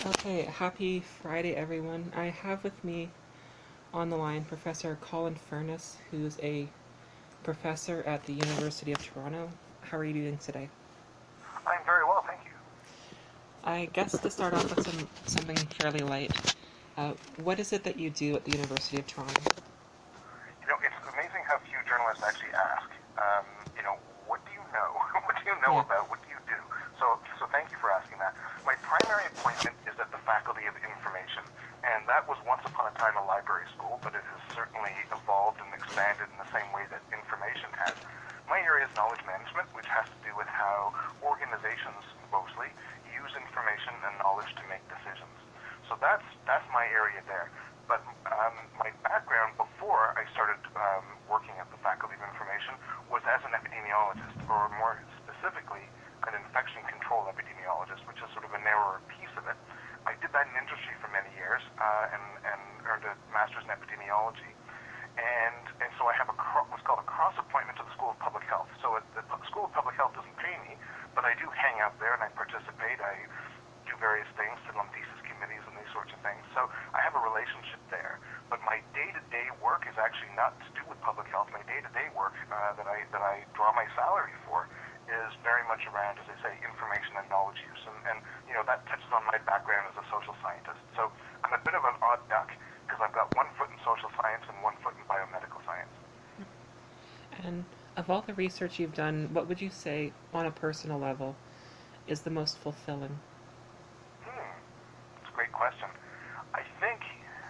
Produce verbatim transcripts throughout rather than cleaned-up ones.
Okay, happy Friday, everyone. I have with me on the line Professor Colin Furness, who's a professor at the University of Toronto. How are you doing today? I'm very well, thank you. I guess to start off with some something fairly light, uh, what is it that you do at the University of Toronto? You know, it's amazing how few journalists actually ask, um, you know, what do you know? What do you know Yeah. about? What do you do? So, so thank you for asking that. My primary appointment is at the Faculty of Information, and that was once upon a time a library school, but it has certainly evolved and expanded in the same way that information has. My area is knowledge management, which has to do with how organizations, mostly, use information and knowledge to make decisions. So that's that's my area there. But um, my background before I started um, working at the Faculty of Information was as an epidemiologist, or more specifically, an infection control epidemiologist, which is sort of a narrower piece of it. I did that in industry for many years uh, and, and earned a master's in epidemiology. And, and so I have a what's called a cross appointment to the School of Public Health. So it, the School of Public Health doesn't pay me, but I do hang out there and I participate. I do various things, sit on thesis committees and these sorts of things. So I have a relationship there. But my day-to-day work is actually not to do with public health. My day-to-day work uh, that I that I draw my salary for is very much around, as I say, information and knowledge use. And, and you know, that touches on my background as a social scientist. So I'm a bit of an odd duck because I've got one foot in social science and one foot in biomedical science. And of all the research you've done, what would you say, on a personal level, is the most fulfilling? Hmm, that's a great question. I think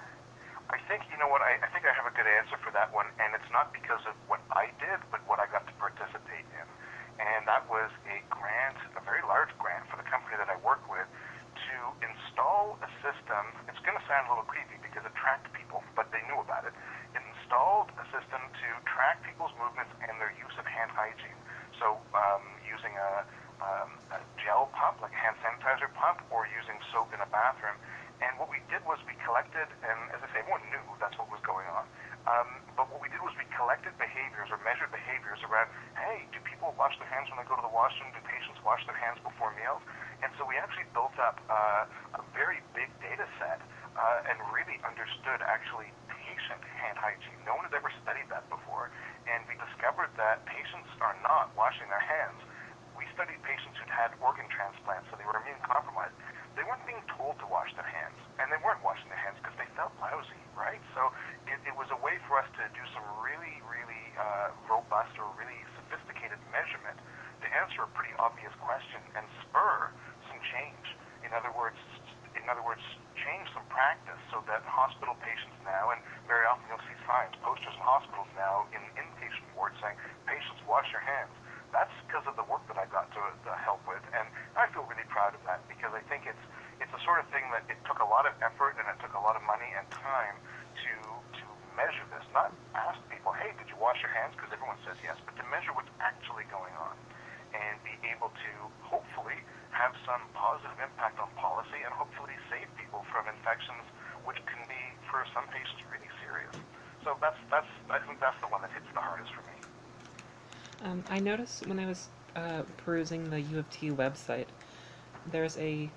I think, you know what, I, I think I have a good answer for that one, and it's not because of what I did, but what I got to participate in. And that was a grant, a very large grant for the company that I work with to install a system. It's going to sound a little creepy because it tracked people, but they knew about it. It installed a system to track people's movements and their use of hand hygiene. So um, using a, um, a gel pump, like a hand sanitizer pump, or using soap in a bathroom. And what we did was we collected, and as I say, everyone knew that's what was going on. Um, but what we did was we collected behaviors or measured behaviors around, hey, do people wash their hands when they go to the washroom? Do patients wash their hands before meals? And so we actually built up uh, a very big data set uh, and really understood actually patient hand hygiene. No one had ever studied that before. And we discovered that patients are not washing their hands. We studied patients who'd had organ transplants, so they were immune compromised. They weren't being told to wash their hands, and they weren't washing their hands because they felt lousy, right? So it, it was a way for us to do some really, really uh, robust or really sophisticated measurement to answer a pretty obvious question and spur some change. In other words, in other words, change some practice so that hospital patients now, and very often you'll see signs, posters in hospitals now in inpatient wards saying, patients, wash your hands. That's because of the work that I got to, to help with, and I feel really proud of that because I think it's it's the sort of thing that it took a lot of effort and it took a lot of money and time to to measure this. Not ask people, hey, did you wash your hands? Because everyone says yes, but to measure what's actually going on and be able to hopefully have some positive impact on policy and hopefully save people from infections which can be, for some patients, really serious. So that's that's I think that's the one that hits the hardest for me. Um, I noticed when I was uh, perusing the U of T website, there's a,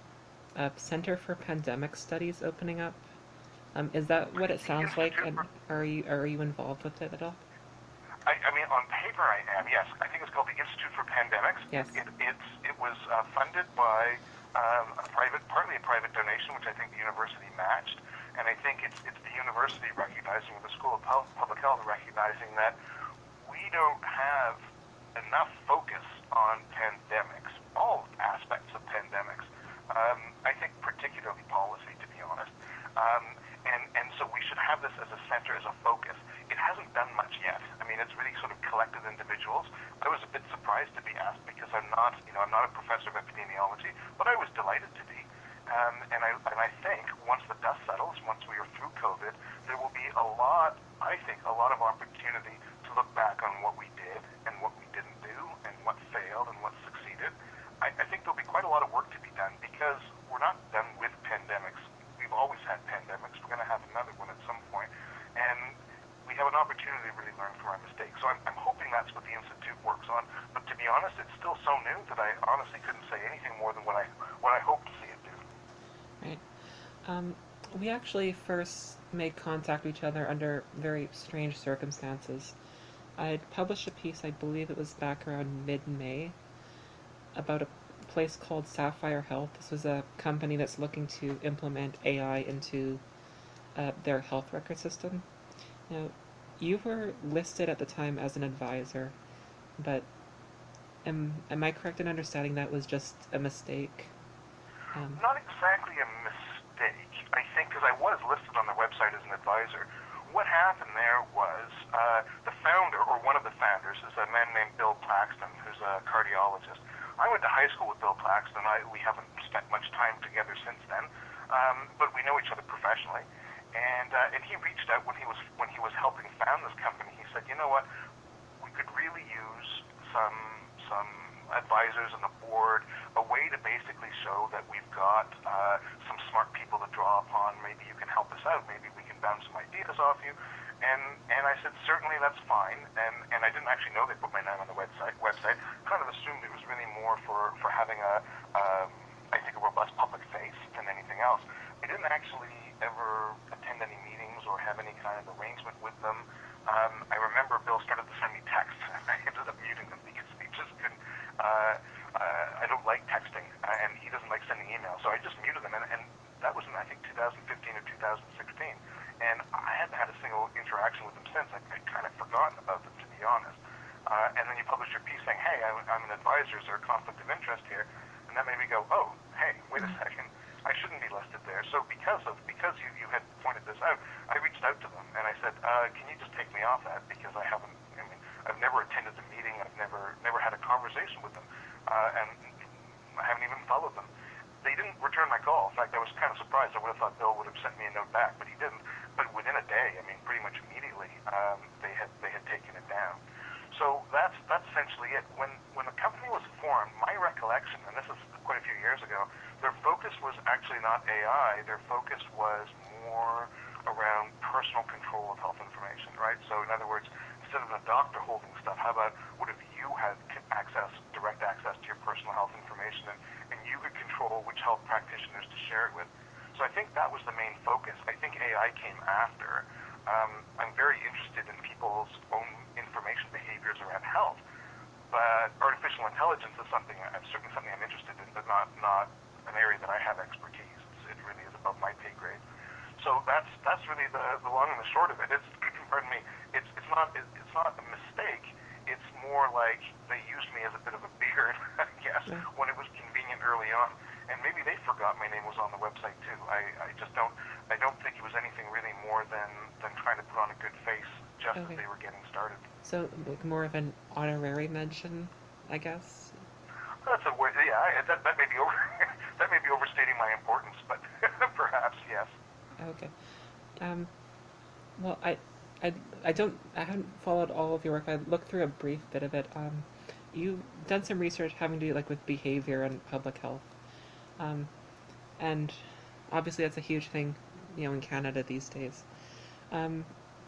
a Center for Pandemic Studies opening up. Um, is that what it The sounds like? Institute for And are you are you involved with it at all? I, I mean, on paper I am, yes. I think it's called the Institute for Pandemics. Yes. It, it's, it was uh, funded by um, a private, partly a private donation, which I think the university matched. And I think it's, it's the university recognizing, the School of Public Health recognizing that we don't have enough focus on pandemics, all aspects of pandemics. Um, I think particularly policy, to be honest. Um, and, and so we should have this as a center, as a focus. It hasn't done much yet. I mean, it's really sort of collected individuals. I was a bit surprised to be asked because I'm not, you know, I'm not a professor of epidemiology, but I was delighted to be. Um, and I and I think once the dust settles, once we are through COVID, there will be a lot, I think, a lot of opportunity to look back on what we did and what we didn't do and what failed and what succeeded. I, I think there'll be quite a lot of work to be done because we're not done with pandemics. We've always had pandemics. We're going to have another one at some point. And we have an opportunity to really learn from our mistakes. So I'm, I'm hoping that's what the Institute works on. But to be honest, it's still so new that I honestly couldn't say anything more than what I what I hope to see it do. Um, we actually first made contact with each other under very strange circumstances. I had published a piece, I believe it was back around mid-May, about a place called Sapphire Health. This was a company that's looking to implement A I into uh, their health record system. Now, you were listed at the time as an advisor, but am, am I correct in understanding that was just a mistake? Um, Not exactly a mistake, I think, because I was listed on the website as an advisor. What happened there was uh, the founder, or one of the founders, is a man named Bill Paxton, who's a cardiologist. I went to high school with Bill Paxton. I, we haven't spent much time together since then, um, but we know each other professionally. And uh, and he reached out when he was when he was helping found this company. He said, you know what, we could really use some some advisors on the board, a way to basically show that we've got uh, some smart people to draw upon. Maybe you can help us out. Maybe we can bounce some ideas off you. And and I said, certainly, that's fine. And and I didn't actually know they put my name on the website. Website kind of assumed it was really more for for having a um, I think a robust public face than anything else. I didn't actually ever attend any meetings or have any kind of arrangement with them. Um, I remember Bill started to send me texts, and I ended up muting them because he just couldn't. Uh, uh, I don't like texting, uh, and he doesn't like sending emails, so I just muted them. And, and that was in, I think, two thousand fifteen or two thousand sixteen. And I hadn't had a single interaction with them since. I, I'd kind of forgotten about them, to be honest. Uh, and then you published your piece saying, hey, I'm, I'm an advisor, is there a conflict of interest here? And that made me go, oh, hey, wait a second. I shouldn't be listed there. So because of because you, you had pointed this out, I reached out to them and I said, uh, can you just take me off that, because I haven't. I mean, I've never attended the meeting. I've never never had a conversation with them, uh, and I haven't even followed them. They didn't return my call. In fact, I was kind of surprised. I would have thought Bill would have sent me a note back, but he didn't. But within a day, I mean, pretty much immediately, um, they had they had taken it down. So that's that's essentially it. When when the company was formed, my recollection, and this is quite a few years ago, their focus was actually not A I. Their focus was more around personal control of health information, right? So in other words, instead of a doctor holding stuff, how about what if you had access, direct access to your personal health information, and, and you could control which health practitioners to share it with? So I think that was the main focus. I think A I came after. Um, I'm very interested in people's own information behaviors around health, but artificial intelligence is something, I'm certainly something I'm interested in, but not not an area that I have expertise. It's, it really is above my pay grade. So that's that's really the, the long and the short of it. It's pardon me. It's it's not it, it's not a mistake. It's more like they used me as a bit of a beard, I guess, yeah. when it was convenient early on. And maybe they forgot my name was on the website too. I, I just don't I don't think it was anything really more than, than trying to put on a good face just as Okay. they were getting started. So, like, more of an honorary mention, I guess? That's a word. Yeah, I, that that may be over. That may be overstating my importance, but perhaps yes. Okay. Um, well, I, I, I don't, I haven't followed all of your work. I looked through a brief bit of it. Um, you've done some research having to do, like, with behavior and public health. Um, and obviously that's a huge thing, you know, in Canada these days. Um,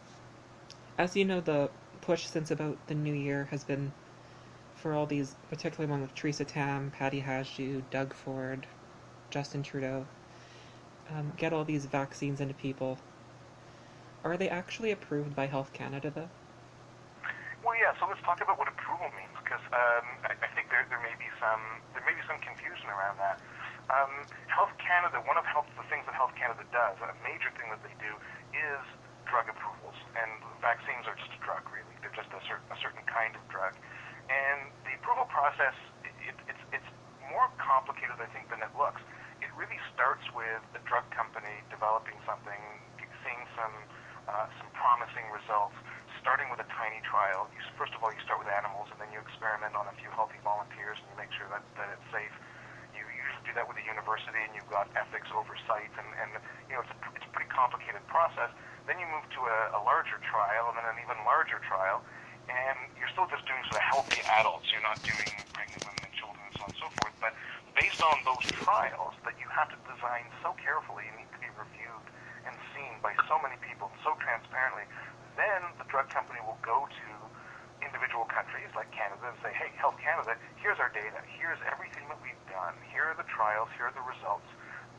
as you know, the push since about the new year has been for all these, particularly one with Theresa Tam, Patty Hajdu, Doug Ford, Justin Trudeau, um, get all these vaccines into people. Are they actually approved by Health Canada, though? Well, yeah. So let's talk about what approval means, because um, I, I think there there may be some there may be some confusion around that. Um, Health Canada, one of health the things that Health Canada does, a major thing that they do, is drug approvals, and vaccines are just a drug, really. They're just a certain a certain kind of drug, and the approval process it, it's it's more complicated, I think, than it looks. It really starts with the drug company developing something, seeing some uh, some promising results, starting with a tiny trial. You, first of all, you start with animals, and then you experiment on a few healthy volunteers, and you make sure that, that it's safe. You usually do that with a university, and you've got ethics oversight, and, and you know it's a, it's a pretty complicated process. Then you move to a, a larger trial, and then an even larger trial, and you're still just doing sort of healthy adults. You're not doing pregnant women and children and so on and so forth. But based on those trials that you have to design so carefully and need to be reviewed and seen by so many people so transparently, then the drug company will go to individual countries like Canada and say, hey, Health Canada, here's our data. Here's everything that we've done. Here are the trials. Here are the results.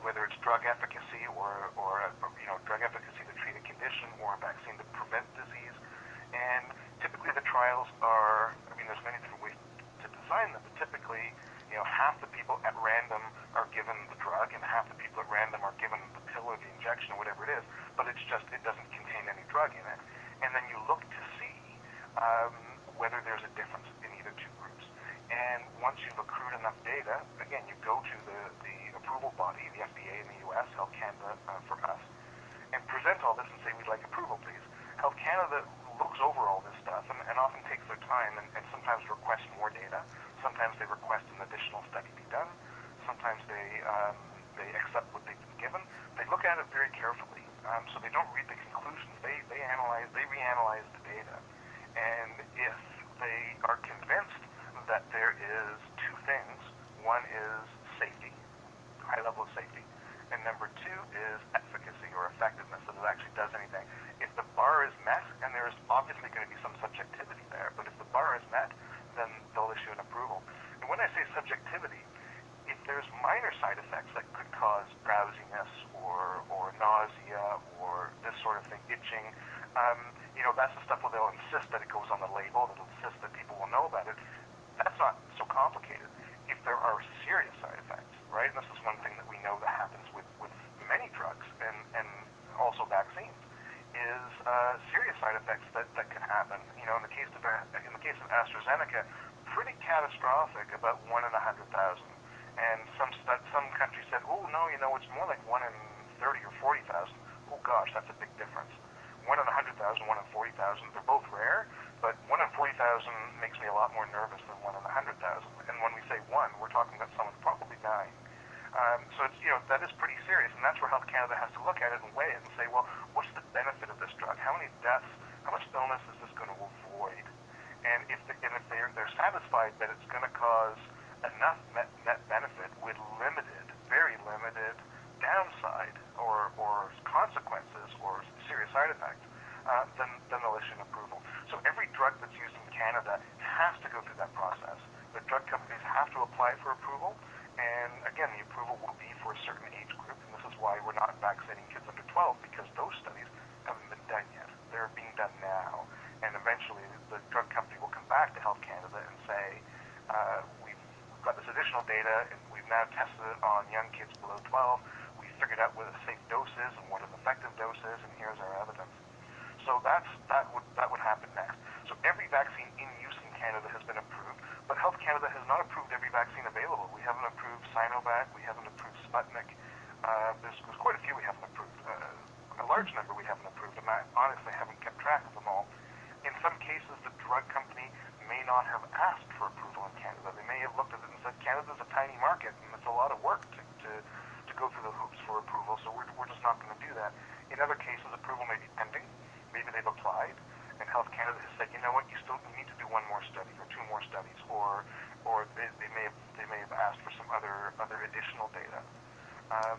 whether it's drug efficacy or, or, or you know, drug efficacy to treat a condition or a vaccine to prevent disease. And typically the trials are, I mean, there's many different ways to design them, but typically, you know, half the people at random are given the drug and half the people at random are given the pill or the injection or whatever it is, but it's just, it doesn't contain any drug in it. And then you look to see um, whether there's a difference in either two groups. And once you've accrued enough data, again, you go to the, the approval body, the F D A in the U S, Health Canada uh, for us, and present all this and say, we'd like approval, please. Health Canada looks over all this stuff and, and often takes their time and, and sometimes requests more data. Sometimes they request an additional study be done. Sometimes they um, they accept what they've been given. They look at it very carefully, um, so they don't read the conclusions. They they analyze, they reanalyze the data, and if they are convinced that there is two things, one is safety, high level of safety, and number two is efficacy or effectiveness, that it actually does anything. If the bar is met, and there's obviously going to be some subjectivity there, but if the bar is met, then they'll issue an approval. And when I say subjectivity, if there's minor side effects that could cause drowsiness or, or nausea or this sort of thing, itching, um, you know, that's the stuff where they'll insist that it goes on the label, they'll insist that people will know about it. That's not so complicated. If there are serious side effects, right, and this is one thing that we know that happens with, with many drugs and, and also vaccines, is uh, serious side effects that, that can happen. You know, in the case of in the case of AstraZeneca, pretty catastrophic, about one in a hundred thousand. And some some countries said, oh no, you know, it's more like one in thirty or forty thousand. Oh gosh, that's a big difference. One in a hundred thousand, one in forty thousand. They're both rare, but one in forty thousand makes me a lot more nervous than one in a hundred thousand. And when we say one, we're talking about someone probably dying. Um, so it's, you know, that is pretty serious, and that's where Health Canada has to look at it and weigh it and say, well, what's the benefit of this drug? How many deaths, how much illness is this going to avoid? And if, the, and if they're, they're satisfied that it's going to cause enough net, net benefit with limited, very limited downside or, or consequences or serious side effects, uh, then, then they'll issue an approval. So every drug that's used in Canada has to go through that process. The drug companies have to apply for approval. And again, the approval will be for a certain age group, and this is why we're not vaccinating kids under twelve, because those studies haven't been done yet. They're being done now, and eventually the drug company will come back to Health Canada and say, uh, we've got this additional data, and we've now tested it on young kids below twelve. We figured out what a safe dose is and what an effective dose is, and here's our evidence. So that's that would that would happen next. So every vaccine in use in Canada has been approved, but Health Canada has not approved every vaccine available. We haven't approved Sinovac, we haven't approved Sputnik. Uh, there's, there's quite a few we haven't approved. Uh, a large number we haven't approved, and I honestly haven't kept track of them all. In some cases, the drug company may not have asked for approval in Canada. They may have looked at it and said, Canada's a tiny market, and it's a lot of work to, to, to go through the hoops for approval, so we're, we're just not going to do that. In other cases, approval may be pending. Maybe they've applied, and Health Canada has said, you know what, you still you need to do one more study or two more studies, or or they, they may have they may have asked for some other other additional data, um,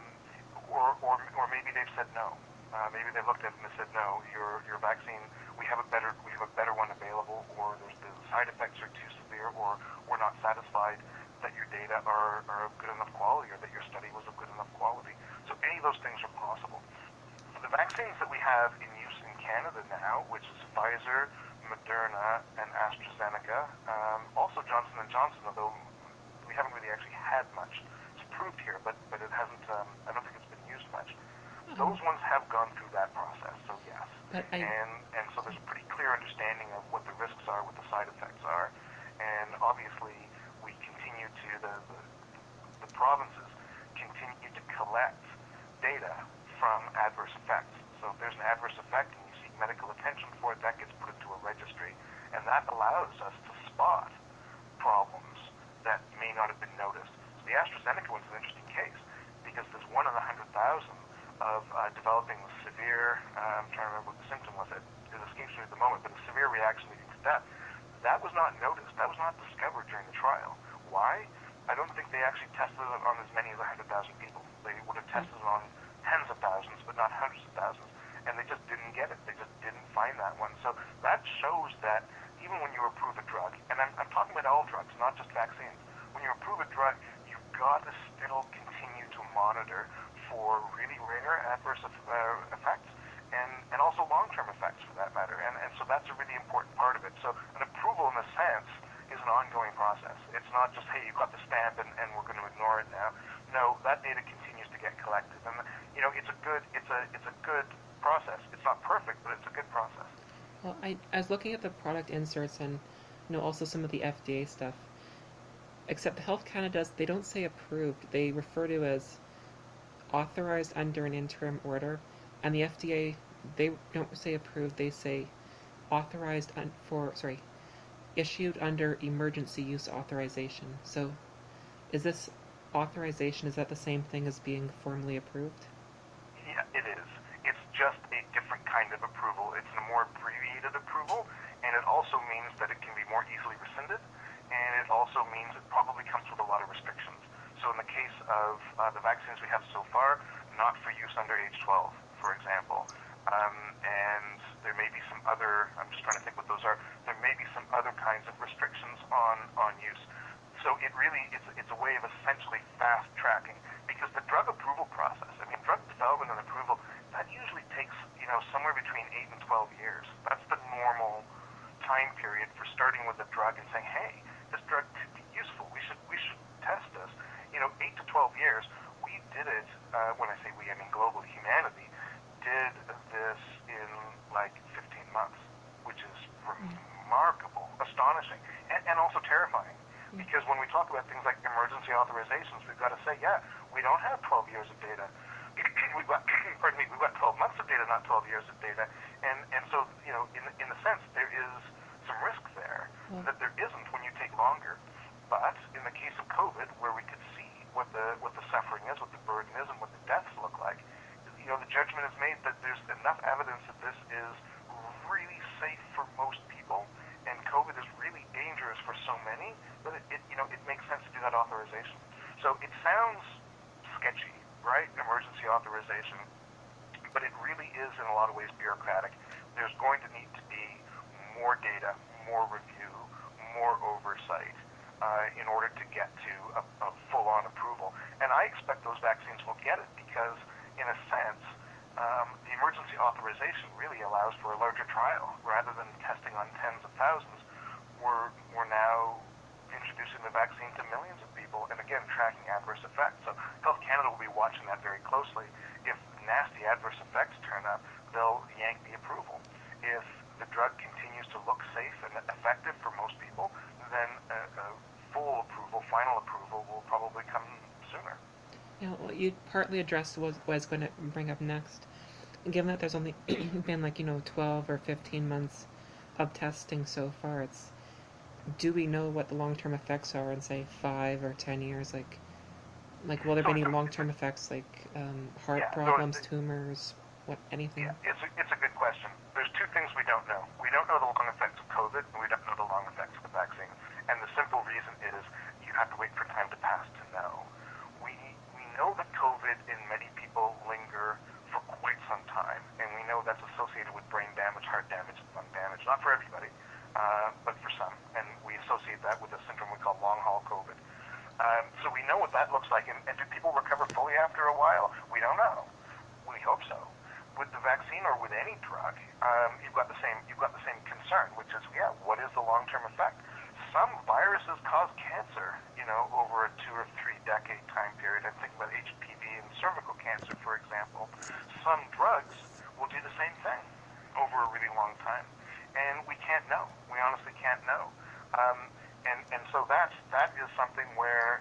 or or or maybe they've said no. Uh, maybe they looked at it and they said, no, your your vaccine, we have a better we have a better one available, or there's, the side effects are too severe, or we're not satisfied that your data are, are of good enough quality, or that your study was of good enough quality. So any of those things are possible. The vaccines that we have in use in Canada now, which is Pfizer, Moderna, and AstraZeneca, um, also Johnson and Johnson, although we haven't really actually had much. It's approved here, but, but it hasn't, um, I don't think it's been used much. Mm-hmm. Those ones have gone through that process, so yes. But I... And, and so there's a pretty clear understanding of what the risks are, what the side effects are, and obviously we continue to, the, the, the provinces continue to collect data from adverse effects. So if there's an adverse effect and you seek medical attention for it, that gets put into a registry, and that allows us to spot problems that may not have been noticed. So the AstraZeneca one's an interesting case because there's one in a hundred thousand of uh, developing severe, uh, I'm trying to remember what the symptom was, it, it escapes me at the moment, but a severe reaction leading to death. That was not noticed. That was not discovered during the trial. Why? I don't think they actually tested it on as many as one hundred thousand people. They would have tested it on tens of thousands, but not hundreds of thousands, and they just didn't get it. They just didn't find that one. So that shows that even when you approve a drug, and I'm, I'm talking about all drugs, not just vaccines, when you approve a drug, you've got to still continue to monitor for really rare adverse uh, effects and, and also long-term effects for that matter. And, and so that's a really important part of it. So an approval in a sense is an ongoing process. It's not just, hey, you got the stamp and, and we're going to ignore it now. No, that data continues to get collected. And, you know, it's a good, it's a, it's a good process. It's not perfect, but it's a good process. Well, I, I was looking at the product inserts and, you know, also some of the F D A stuff. Except Health Canada, they don't say approved. They refer to as authorized under an interim order. And the F D A, they don't say approved. They say authorized un- for, sorry, issued under emergency use authorization. So is this authorization, is that the same thing as being formally approved? Yeah, it is. It's just a different kind of approval. It's a more abbreviated approval, and it also means that it can be more easily rescinded, and it also means it probably comes with a lot of restrictions. So in the case of uh, the vaccines we have so far, not for use under age twelve, for example. Um, and there may be some other, I'm just trying to think what those are, there may be some other kinds of restrictions on, on use. So it really, it's, it's a way of essentially fast tracking, because the drug approval process, I mean, drug development and approval, that usually takes, you know, somewhere between eight and twelve years. That's the normal time period for starting with a drug and saying, hey, this drug could be useful, we should, we should test this. You know, eight to twelve years, we did it, uh, when I say we, I mean globally, humanity, did this in like fifteen months, which is remarkable, astonishing, and, and also terrifying. Because when we talk about things like emergency authorizations, we've got to say, yeah, we don't have twelve years of data. we've got, pardon me, we've got twelve months of data, not twelve years of data. And, and so, you know, in, in a sense, there is some risk there Mm. that there isn't when you take longer. But in the case of COVID, where we could see what the, what the suffering is, what the burden is, and what the deaths look like, you know, the judgment is made that there's enough evidence that this is really safe for most people, and COVID is really dangerous for so many that it, it, you know, it makes sense to do that authorization. So it sounds sketchy, right? Emergency authorization, but it really is in a lot of ways bureaucratic. There's going to need to be more data, more review, more oversight uh, in order to get to a, a full-on approval. And I expect those vaccines will get it because, in a sense, um, the emergency authorization really allows for a larger trial. Rather than testing on tens of thousands, we're, we're now introducing the vaccine to millions of people, and again, tracking adverse effects. So Health Canada will be watching that very closely. If nasty adverse effects turn up, they'll yank the approval. If the drug continues to look safe and effective for most people, then a, a full approval, final approval, will probably come sooner. You know, what you partly addressed was what I was going to bring up next. Given that there's only been like, you know, twelve or fifteen months of testing so far, it's, do we know what the long-term effects are in, say, five or ten years? Like, like will there So be any it's a- long-term effects, like um, heart Yeah, so problems, it's- tumors, what, anything? Yeah, it's a, it's a good question. There's two things we don't know. We don't know the long effects of COVID, and we don't know the long effects of the vaccine. And the simple reason is you have to wait for time to pass to know. We we know that COVID in many people linger for quite some time, and we know that's associated with brain damage, heart damage, and lung damage. Not for everybody, uh, but for some. And we associate that with a syndrome we call long-haul COVID. Um, so we know what that looks like, and, and do people recover fully after a while? We don't know. We hope so. With the vaccine or with any drug, um, you've got the same you've got the same concern, which is, yeah, what is the long-term effect? Some viruses cause cancer, you know, over a two or three decade time period. I'm thinking about H P V and cervical cancer, for example. Some drugs will do the same thing over a really long time, and we can't know. We honestly can't know. Um, and and so that's that is something where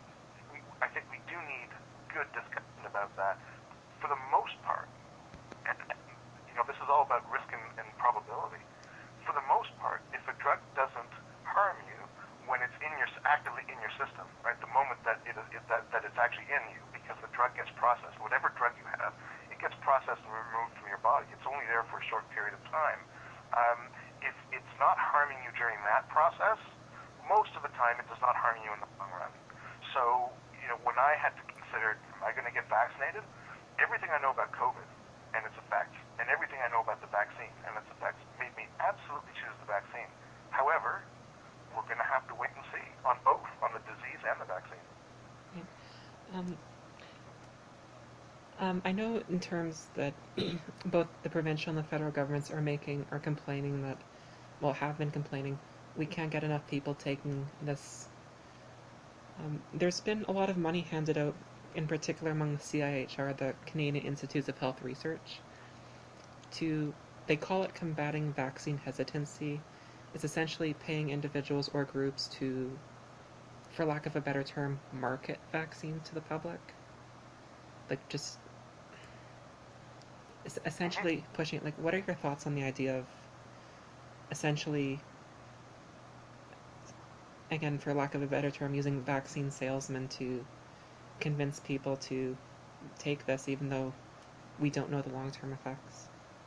we, I think we do need good discussion about that. For the most part, and, and you know, this is all about risk and, and probability. For the most part, if a drug doesn't harm you when it's in your actively in your system, right? The moment that it is it, that, that it's actually in you, because the drug gets processed, whatever drug you have, it gets processed and removed from your body. It's only there for a short period of time. Um, if it's not harming you during that process, most of the time it does not harm you in the long run. So, you know, when I had to consider, am I going to get vaccinated? Everything I know about COVID and its effects, and everything I know about the vaccine and its effects, made me absolutely choose the vaccine. However, we're going to have to wait and see on both, on the disease and the vaccine. Yeah. Um, Um, I know in terms that both the provincial and the federal governments are making are complaining that, well, have been complaining, we can't get enough people taking this. Um, there's been a lot of money handed out, in particular among the C I H R, the Canadian Institutes of Health Research, to, they call it combating vaccine hesitancy. It's essentially paying individuals or groups to, for lack of a better term, market vaccines to the public. Like, just Mm-hmm. essentially pushing it. Like, what are your thoughts on the idea of essentially, again, for lack of a better term, using vaccine salesmen to convince people to take this, even though we don't know the long-term effects?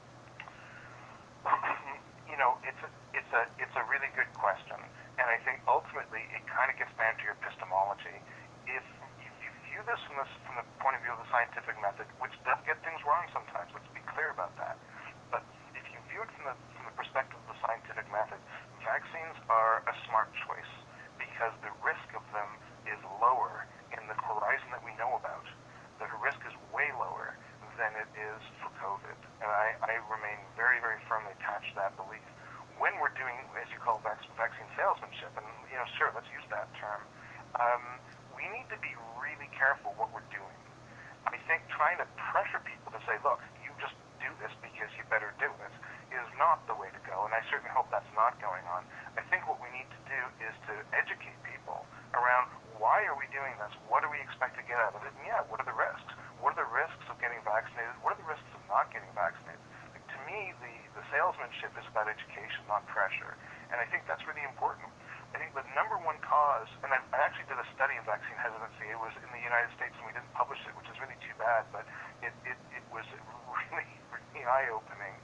You know, it's a, it's a it's a really good question, and I think ultimately it kind of gets down to your epistemology. If you, you view this from this from the point of view of the scientific method, which does get things wrong sometimes, let's be clear about that. But if you view it from the from the perspective of the scientific method, vaccines are a smart choice because the risk of them is lower in the horizon that we know about. The risk is way lower than it is for COVID. And I, I remain very, very firmly attached to that belief. When we're doing, as you call vac- vaccine salesmanship, and, you know, sure, let's use that term, um, we need to be really careful what we're doing. I think trying to pressure people to say, look, you just do this because you better do it, is not the way to go, and I certainly hope that's not going on. I think what we need to do is to educate people around why are we doing this? What do we expect to get out of it? And yeah, what are the risks? What are the risks of getting vaccinated? What are the risks of not getting vaccinated? Like, to me, the, the salesmanship is about education, not pressure. And I think that's really important. I think the number one cause, and I, I actually did a study of vaccine hesitancy. It was in the United States, and we didn't publish it, which is really too bad, but it, it, it was really, really eye-opening.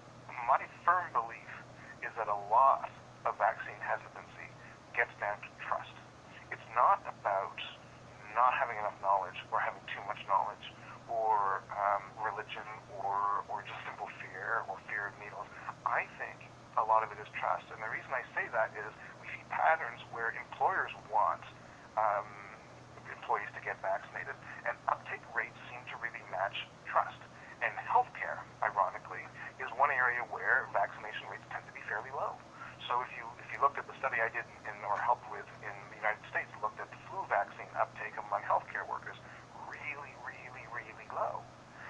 My firm belief is that a lot of vaccine hesitancy gets down to trust. It's not about not having enough knowledge or having too much knowledge or um, religion or, or just simple fear or fear of needles. I think a lot of it is trust. And the reason I say that is we see patterns where employers want um, employees to get vaccinated, and uptake rates seem to really match trust. And healthcare, ironically, is one area where vaccination rates tend to be fairly low. So if you if you looked at the study I did in, or helped with in the United States, looked at the flu vaccine uptake among healthcare workers, really, really, really low.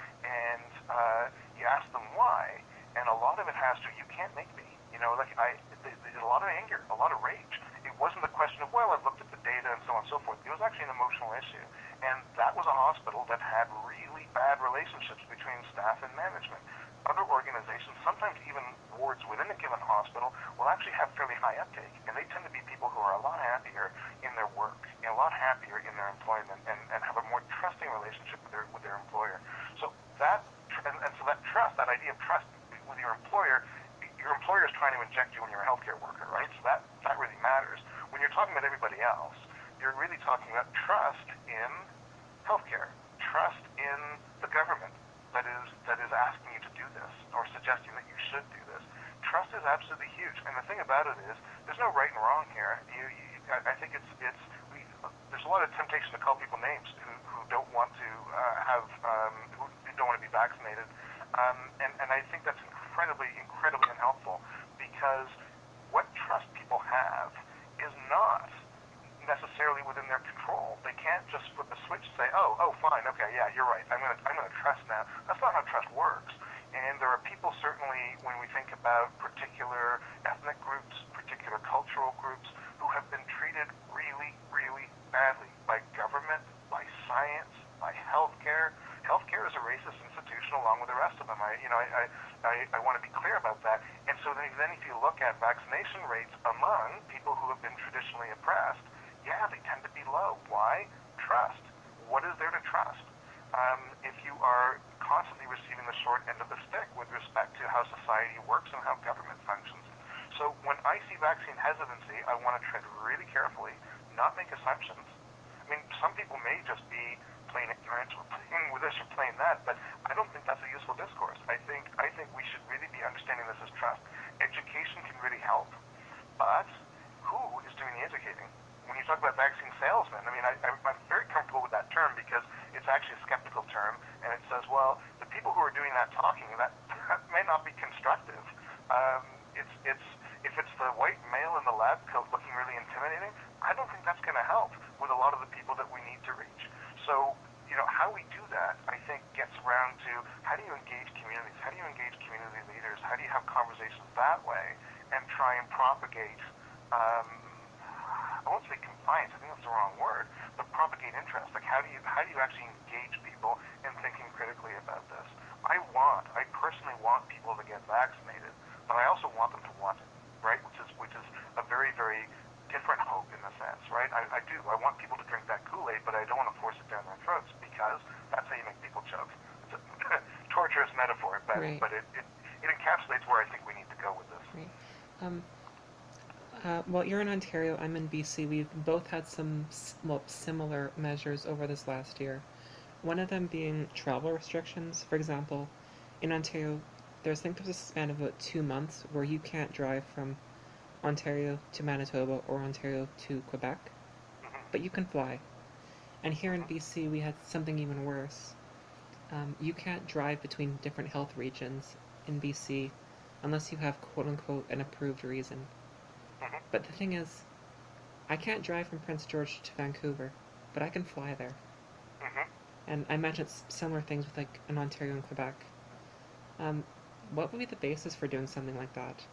And uh, you ask them why, and a lot of it has to, you can't make me. You know, like I, there's a lot of anger, a lot of rage. It wasn't a question of, well, I've looked at the data and so on and so forth. It was actually an emotional issue. And that was a hospital that had really bad relationships between staff and management. Other organizations, sometimes even wards within a given hospital, will actually have fairly high uptake. And they tend to be people who are a lot happier in their work, and a lot happier in their employment, and, and have a more trusting relationship with their, with their employer. So that, and, and so that trust, that idea of trust with your employer, your employer is trying to inject you when you're a healthcare worker, right? So that, that really matters. When you're talking about everybody else, you're really talking about trust in healthcare, trust in the government that is that is asking you to do this or suggesting that you should do this. Trust is absolutely huge, and the thing about it is there's no right and wrong here. You, you, I, I think it's it's we, there's a lot of temptation to call people names who, who don't want to uh, have um, who don't want to be vaccinated, um, and and I think that's incredibly incredibly unhelpful because what trust people have is not necessarily within their control. They can't just flip a switch and say, oh, oh, fine, okay, yeah, you're right. I'm going to I'm going to trust now. That's not how trust works. And there are people, certainly, when we think about particular ethnic groups, particular cultural groups, who have been treated really, really badly by government, by science, by healthcare. Healthcare is a racist institution along with the rest of them. I, you know, I, I, I want to be clear about that. And so then, then if you look at vaccination rates among people who have been traditionally oppressed, yeah, they tend to be low. Why? Trust. What is there to trust? Um, if you are constantly receiving the short end of the stick with respect to how society works and how government functions. So when I see vaccine hesitancy, I want to tread really carefully, not make assumptions. I mean, some people may just be plain ignorant or plain with this or plain that, but I don't think that's a useful discourse. I think I think we should really be understanding this as trust. Education can really help, but who is doing the educating? When you talk about vaccine salesmen, I mean, I, I'm very comfortable with that term because it's actually a skeptical term, and it says So, you know, how we do that, I think, gets around to how do you engage communities? How do you engage community leaders? How do you have conversations that way and try and propagate, um, I won't say compliance, I think that's the wrong word, but propagate interest. Like, how do you how do you actually engage people in thinking critically about this? I want, I personally want people to get vaccinated, but I also want them to want it, right? Which is which is a very, very different hope in a sense, right? I, I do. I want people to drink that Kool-Aid, but I don't want to force it down their throats because that's how you make people choke. It's a torturous metaphor, but Right. but it, it, it encapsulates where I think we need to go with this. Right. Um, uh, well, you're in Ontario. I'm in B C. We've both had some well, similar measures over this last year. One of them being travel restrictions. For example, in Ontario, there's I think there's a span of about two months where you can't drive from Ontario to Manitoba or Ontario to Quebec, Mm-hmm. but you can fly. And here in Mm-hmm. B C, we had something even worse. Um, you can't drive between different health regions in B C unless you have quote unquote an approved reason. Mm-hmm. But the thing is, I can't drive from Prince George to Vancouver, but I can fly there. Mm-hmm. And I imagine it's similar things with like in Ontario and Quebec. Um, what would be the basis for doing something like that?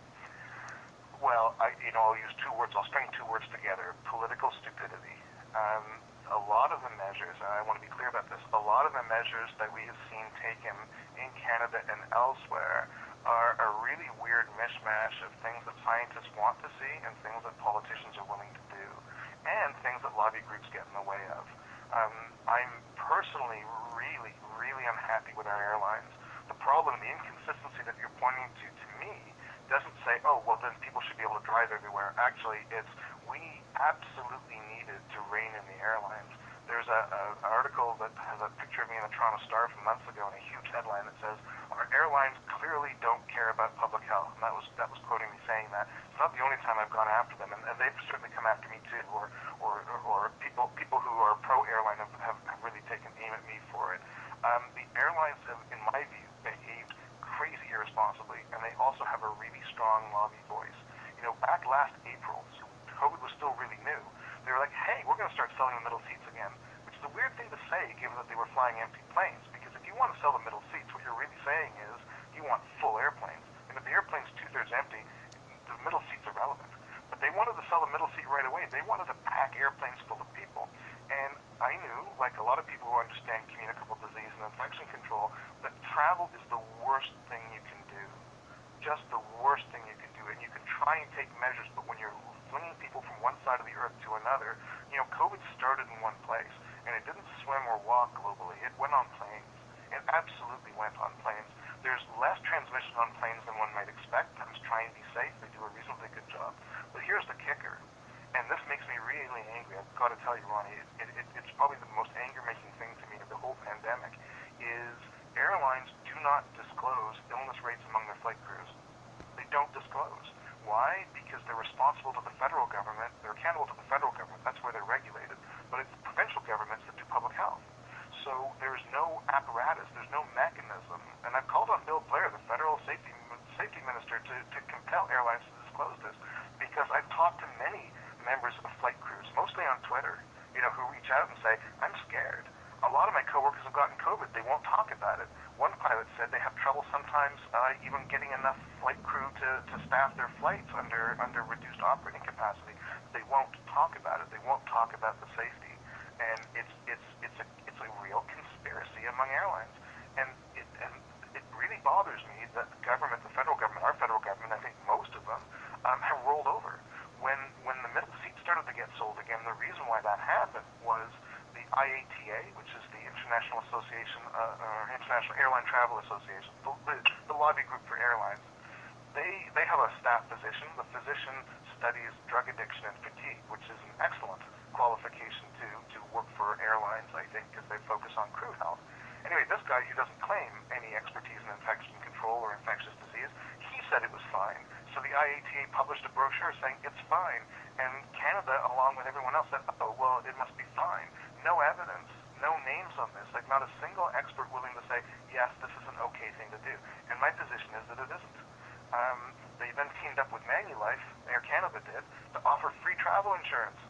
Well, I, you know, I'll use two words. I'll string two words together: political stupidity. Um, a lot of the measures, and I want to be clear about this, a lot of the measures that we have seen taken in Canada and elsewhere are a really weird mishmash of things that scientists want to see and things that politicians are willing to do, and things that lobby groups get in the way of. Um, I'm personally really, really unhappy with our airlines. The problem, the inconsistency that you're pointing to, to me, doesn't say, oh, well, then people should be able to drive everywhere. Actually, it's we absolutely needed to rein in the airlines. There's a, a, an article that has a picture of me in the Toronto Star from months ago and a huge headline that says, our airlines clearly don't care about public health. And that was that was quoting me saying that. It's not the only time I've gone after them, and, and they've certainly come after me too, or or, or people people who are pro-airline have, have, have really taken aim at me for it. Um, the airlines have, in my view, behaved crazy irresponsibly, and they also have a really strong lobby voice. You know, back last April, so COVID was still really new, they were like, hey, we're going to start selling the middle seats again, which is a weird thing to say given that they were flying empty planes, because if you want to sell the middle seats, what you're really saying is you want full airplanes. And if the airplane's two-thirds empty, the middle seat's irrelevant. But they wanted to sell the middle seat right away. They wanted to pack airplanes full of people. And I knew, like a lot of people who understand communicable disease and infection control, that travel is the worst thing you can do. Just the worst thing you can do. And you can try and take measures, but when you're flinging people from one side of the earth to another, you know, COVID started in one place, and it didn't swim or walk globally. It went on planes. It absolutely went on planes. There's less transmission on planes than one might expect. Planes try and be safe. They do a reasonably good job. But here's the kicker. And this makes me really angry. I've got to tell you, Ronnie, it, it, it's probably the most anger-making thing to me of the whole pandemic is airlines do not disclose illness rates among their flight crews. They don't disclose. Why? Because they're responsible to the federal government. They're accountable to the federal government. That's where they're regulated. But it's provincial governments that do public health. So there's no apparatus. There's no mechanism. And I've called on Bill Blair, the federal safety safety minister, to, to compel airlines to disclose this, because I've talked to many members of flight crews, mostly on Twitter, you know, who reach out and say, I'm scared. A lot of my coworkers have gotten COVID. They won't talk about it. One pilot said they have trouble sometimes uh, even getting enough flight crew to, to staff their flights under under reduced operating capacity. They won't talk about it. They won't talk about the safety. And it's it's it's a it's a real conspiracy among airlines. And it and it really bothers me that the government, the federal government, our federal government, I think most of them, um, have rolled over. When when the middle seats started to get sold again, the reason why that happened was the I A T A, which is the International Association, uh, or International Airline Travel Association, the, the, the lobby group for airlines. They they have a staff physician. The physician studies drug addiction and fatigue, which is an excellent qualification to to work for airlines, I think, because they focus on crew health. Anyway, this guy, who doesn't claim any expertise in infection control or infectious disease, he said it was fine. So the I A T A published a brochure saying it's fine. And Canada, along with everyone else, said, oh, well, it must be fine. No evidence, no names on this. Like, not a single expert willing to say, yes, this is an okay thing to do. And my position is that it isn't. Um, they then teamed up with Manulife, Air Canada did, to offer free travel insurance.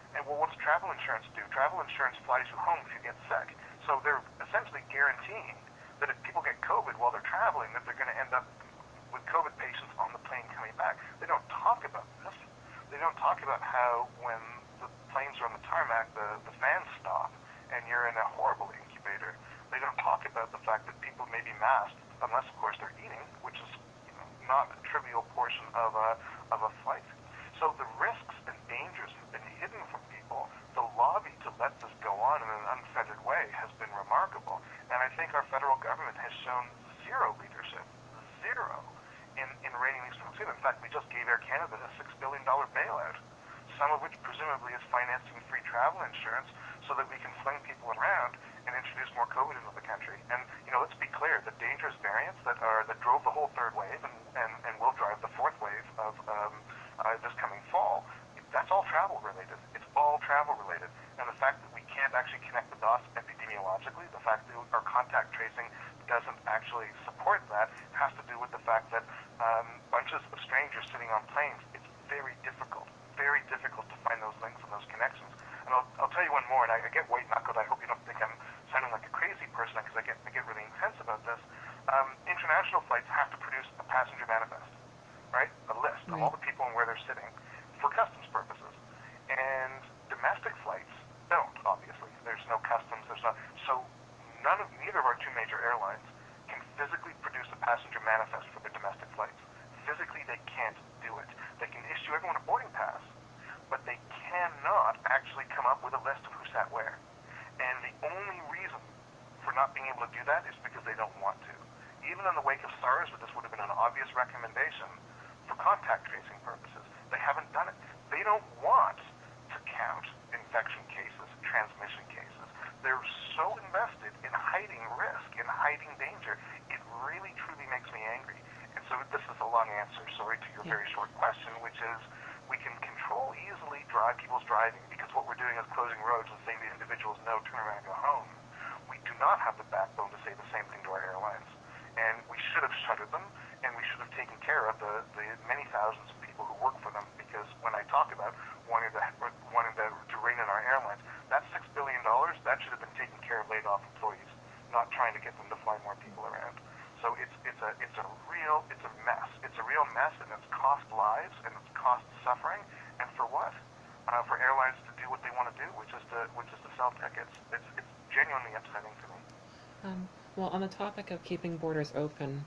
And well, what does travel insurance do? Travel insurance flies you home if you get sick. So they're essentially guaranteeing that if people get COVID while they're traveling, that they're going to end up with COVID patients on the plane coming back. They don't talk about this. They don't talk about how when the planes are on the tarmac, the, the fans stop and you're in a horrible incubator. They don't talk about the fact that people may be masked, unless of course they're eating, which is, you know, not a trivial portion of a, of a flight. So the risks and dangers have been hidden from people. The lobby to let this go on in an unfettered way has been remarkable. And I think our federal government has shown zero leadership, zero, in, in reining these folks in. In fact, we just gave Air Canada a six billion dollars bailout, some of which presumably is financing free travel insurance so that we can fling people around and introduce more COVID into the country. And, you know, let's be clear, the dangerous variants that are that drove the whole third wave and, and, and will drive the fourth wave of um, uh, this coming fall, that's all travel related. It's all travel related. And the fact that we can't actually connect the dots epidemiologically, the fact that our contact tracing doesn't actually support that, has to do with the fact that um, bunches of strangers sitting on planes, it's very difficult, very difficult to find those links and those connections. And I'll, I'll tell you one more, and I, I get white-knuckled. I hope you don't think I'm sounding like a crazy person, because I get, I get really intense about this. Um, international flights have to produce a passenger manifest, right? A list of Right. all the people and where they're sitting for customs purposes. And domestic flights don't, obviously. There's no customs, there's not. So none of, neither of our two major airlines can physically produce a passenger manifest for their domestic flights. Physically, they can't do it. They can issue everyone a boarding pass, but they cannot actually come up with a list of who sat where. And the only reason for not being able to do that is because they don't want to. Even in the wake of SARS, where this would have been an obvious recommendation for contact tracing purposes, they haven't done it. They don't want to count infection cases, transmission cases. They're so invested in hiding risk, in hiding danger, it really truly makes me angry. And so this is a long answer, sorry, to your Yeah. very short question, which is we can control easily drive people's driving, because what we're doing is closing roads and saying to individuals, no, turn around and go home. We do not have the backbone to say the same thing to our airlines. And we should have shuttered them, and we should have taken care of the, the many thousands of people who work for them, because when I talk about wanting to, wanting to, to rein in our airlines, that six billion dollars, that should have been taking care of laid-off employees, not trying to get them to fly more people around. So it's it's a it's a real it's a mess. It's a real mess, and it's cost lives and it's cost suffering. And for what? Uh, for airlines to do what they want to do, which is to which is to sell tickets. It's it's genuinely upsetting to me. Um, well, on the topic of keeping borders open,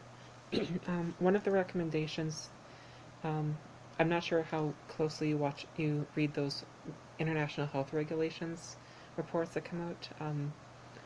um, one of the recommendations, um, I'm not sure how closely you watch, you read those international health regulations reports that come out. Um,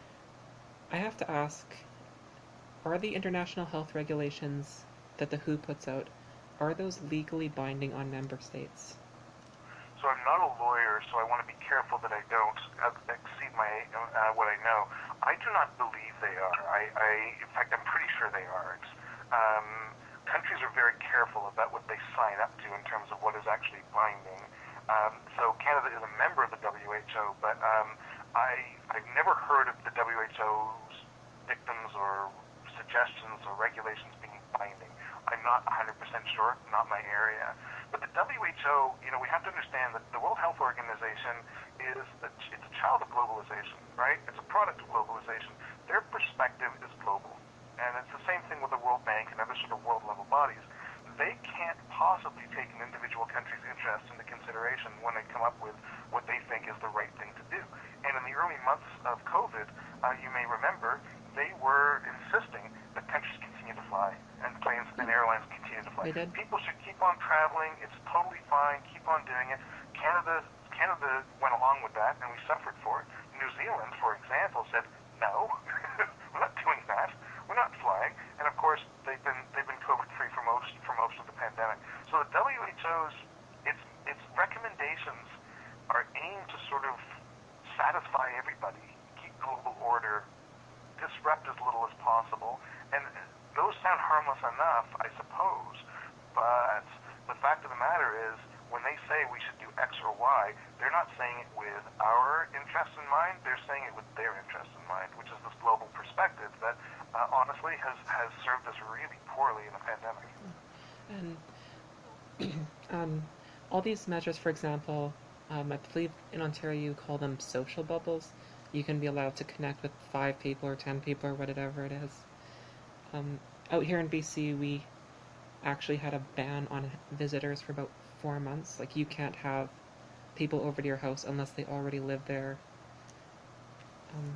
I have to ask, are the international health regulations that the W H O puts out, are those legally binding on member states? So I'm not a lawyer, so I want to be careful that I don't exceed my uh, what I know. I do not believe they are. I, I in fact, I'm pretty sure they aren't. Um, countries are very careful about what they sign up to in terms of what is actually binding. Um, so Canada is a member of the W H O, but um, I I've never heard of the W H O's dictums or suggestions or regulations being binding. I'm not one hundred percent sure, not my area. But the W H O, you know, we have to understand that the World Health Organization is a, it's a child of globalization, right? It's a product of globalization. Their perspective is global. And it's the same thing with the World Bank and other sort of world-level bodies. They can't possibly take an individual country's interests into consideration when they come up with what they think is the right thing to do. And in the early months of COVID, uh, you may remember, they were insisting that countries continue to fly and planes and airlines continue to fly. They did? People should keep on traveling. It's totally fine. Keep on doing it. Canada, Canada went along with that, and we suffered for it. New Zealand, for example, said, no, we're not doing that. We're not flying. And of course, they've been they've been COVID-free for most for most of the pandemic. So the W H O's its its recommendations are aimed to sort of satisfy everybody, keep global order, disrupt as little as possible. And those sound harmless enough, I suppose, but the fact of the matter is, when they say we should do X or Y, they're not saying it with our interests in mind, they're saying it with their interests in mind, which is this global perspective that uh, honestly has, has served us really poorly in the pandemic. And um, all these measures, for example, Um, I believe in Ontario you call them social bubbles. You can be allowed to connect with five people or ten people or whatever it is. Um, out here in B C, we actually had a ban on visitors for about four months. Like, you can't have people over to your house unless they already live there. Um,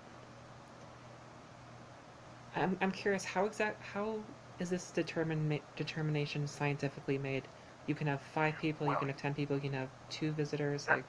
I'm, I'm curious, how exact how is this determine determination scientifically made? You can have five people, you Well, can have ten people, you can have two visitors. that, Like,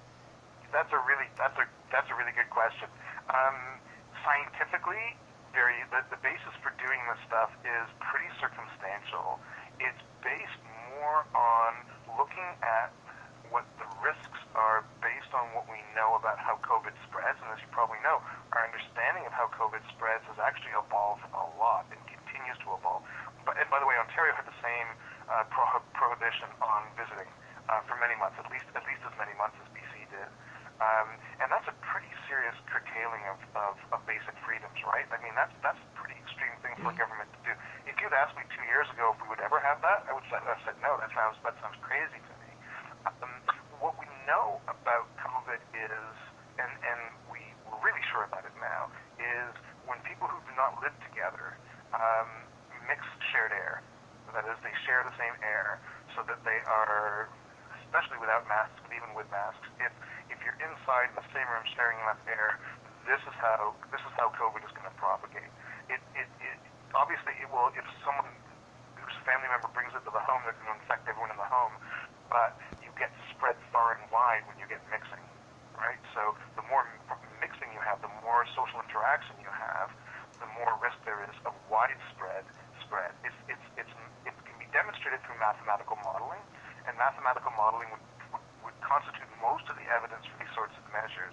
that's a really that's a that's a really good question. Um, scientifically, very the, the basis for doing this stuff is pretty circumstantial. It's based more on looking at what the risks are based on what we know about how COVID spreads. And as you probably know, our understanding of how COVID spreads has actually evolved a lot and continues to evolve. But, and by the way, Ontario had the same uh, pro- prohibition on visiting uh, for many months, at least at least as many months as B C did. Um, and that's a pretty serious curtailing of, of, of basic freedoms, right? I mean, that's that's a pretty extreme thing for a government to do. If you'd asked me two years ago if we would ever have that, I would have said no. That sounds that sounds crazy to me. Um, what we know about COVID is, and, and we, we're really sure about it now, is when people who do not live together um, mix shared air. That is, they share the same air so that they are, especially without masks, but even with masks, if if you're inside the same room sharing enough air, this is how this is how COVID is going to propagate. It, it, it obviously it will if someone whose family member brings it to the home, they're going to infect everyone in the home, but you get spread far and wide when you get mixing, right? So the more mixing you have, the more social interaction you have, the more risk there is of widespread spread. It's, it's, it's, it can be demonstrated through mathematical modeling, and mathematical modeling would, would, would constitute most of the evidence for these sorts of measures.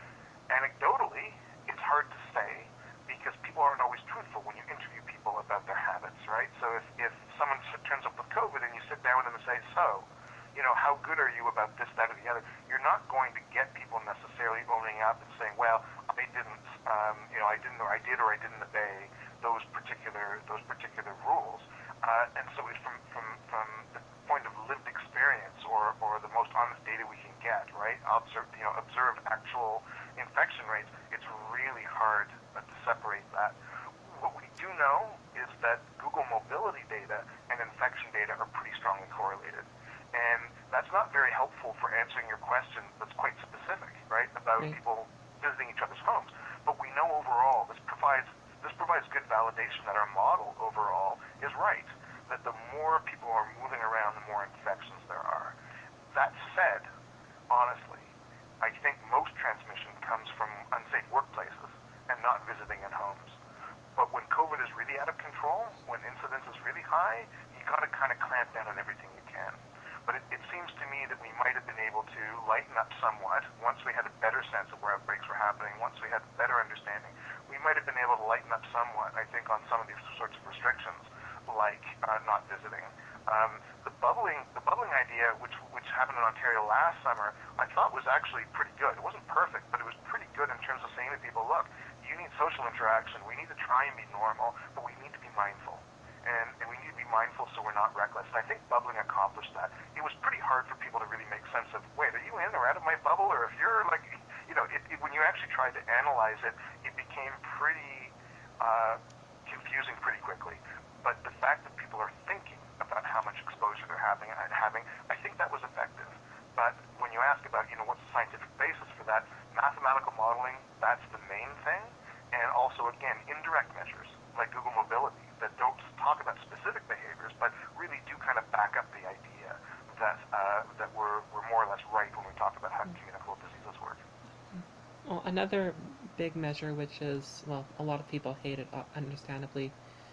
Anecdotally, it's hard to say because people aren't always truthful when you interview people about their habits, right? So if, if someone turns up with COVID and you sit down with them and say, so, you know, how good are you about this, that, or the other? You're not going to get people necessarily owning up and saying, well, I didn't, um, you know, I didn't, or I did, or I didn't obey those particular those particular rules. Uh, and so, it's from from from the point of lived experience, or or the most honest data we can get, right? Observe, you know, observe actual infection rates. It's really hard uh, to separate that. What we do know is that Google mobility data and infection data are pretty strongly correlated. And that's not very helpful for answering your question that's quite specific, right, about right. people visiting each other's homes. But we know overall this provides this provides good validation that our model overall is right, that the more people are moving around, the more infections there are. That said, honestly, I think most transmission comes from unsafe workplaces and not visiting in homes. But when COVID is really out of control, when incidence is really high, you got to kind of clamp down on everything you can. But it, it seems to me that we might have been able to lighten up somewhat once we had a better sense of where outbreaks were happening, once we had better understanding. We might have been able to lighten up somewhat, I think, on some of these sorts of restrictions, like uh, not visiting. Um, the bubbling, the bubbling idea, which which happened in Ontario last summer, I thought was actually pretty good. It wasn't perfect, but it was pretty good in terms of saying to people, look, you need social interaction. We need to try and be normal, but we need to be mindful. And, and we need to be mindful so we're not reckless. And I think bubbling accomplished that. It was pretty hard for people to really make sense of, wait, are you in or out of my bubble? Or if you're like, you know, it, it, when you actually tried to analyze it, it became pretty uh, confusing pretty quickly. But the fact that people are thinking about how much exposure they're having, having, I think that was effective. But when you ask about, you know, what's the scientific basis for that, mathematical modeling, that's the main thing. And also, again, indirect measures like Google Mobility that don't talk about specific behaviors, but really do kind of back up the idea that uh, that we're, we're more or less right when we talk about how communicable diseases work. Well, another big measure, which is, well, a lot of people hate it, uh, understandably,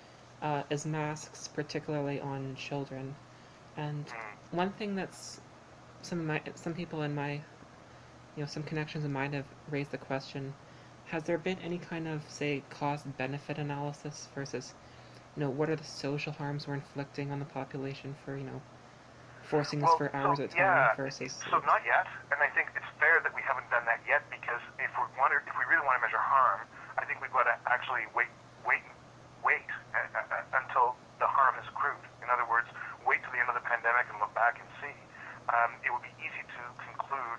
uh, is masks, particularly on children. And Mm. one thing that's some of my some people in my you know some connections of mine have raised the question: has there been any kind of, say, cost-benefit analysis versus, you know, what are the social harms we're inflicting on the population for, you know, forcing this Well, for so hours at a time yeah, versus, so like, not yet, and I think it's fair that we haven't done that yet because if we want to, if we really want to measure harm, I think we've got to actually wait, wait, wait uh, uh, until the harm has accrued. In other words, wait till the end of the pandemic and look back and see. Um, it would be easy to conclude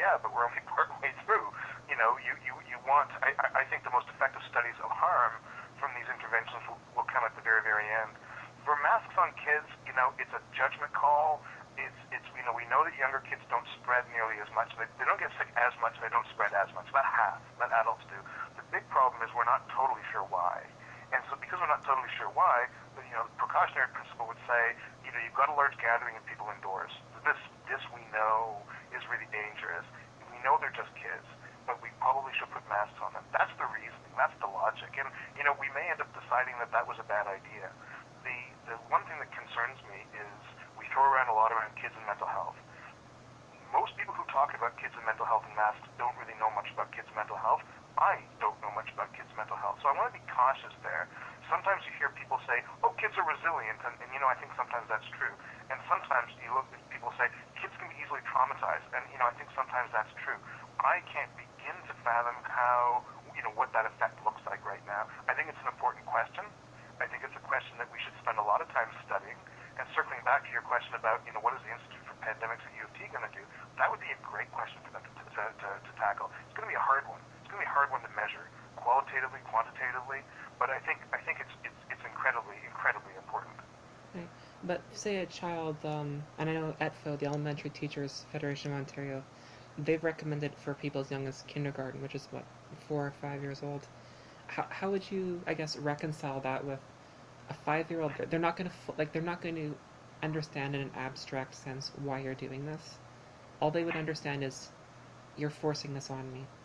yeah, but we're only partway through. You know, you, you, you want, I, I think the most effective studies of harm from these interventions will, will come at the very, very end. For masks on kids, you know, it's a judgment call. It's, it's, you know, we know that younger kids don't spread nearly as much. They, they don't get sick as much, they don't spread as much. About half, that adults do. The big problem is we're not totally sure why. And so because we're not totally sure why, you know, the precautionary principle would say, you know, you've got a large gathering of people indoors. This, this we know is really dangerous. We know they're just kids, but we probably should put masks on them. That's the reasoning. That's the logic. And, you know, we may end up deciding that that was a bad idea. The, the one thing that concerns me is we throw around a lot around kids and mental health. Most people who talk about kids and mental health and masks don't really know much about kids' mental health. I don't know much about kids' mental health, so I want to be cautious there. Sometimes you hear people say, oh, kids are resilient, and, and you know, I think sometimes that's true. And sometimes you look at people say, kids can be easily traumatized, and you know, I think sometimes that's true. I can't begin to fathom how, you know, what that effect looks like right now. I think it's an important question. I think it's a question that we should spend a lot of time studying. And circling back to your question about, you know, what is the Institute for Pandemics at U of T going to do, that would be a great question for them to, to, to, to tackle. It's going to be a hard one. It's going to be a hard one to measure, qualitatively, quantitatively, but I think I think it's it's, it's incredibly, incredibly important. Right. But say a child, um, and I know E T F O, the Elementary Teachers Federation of Ontario, they've recommended for people as young as kindergarten, which is what, four or five years old. How how would you, I guess, reconcile that with a five-year-old? They're not going to like they're not going to understand in an abstract sense why you're doing this. All they would understand is you're forcing this on me.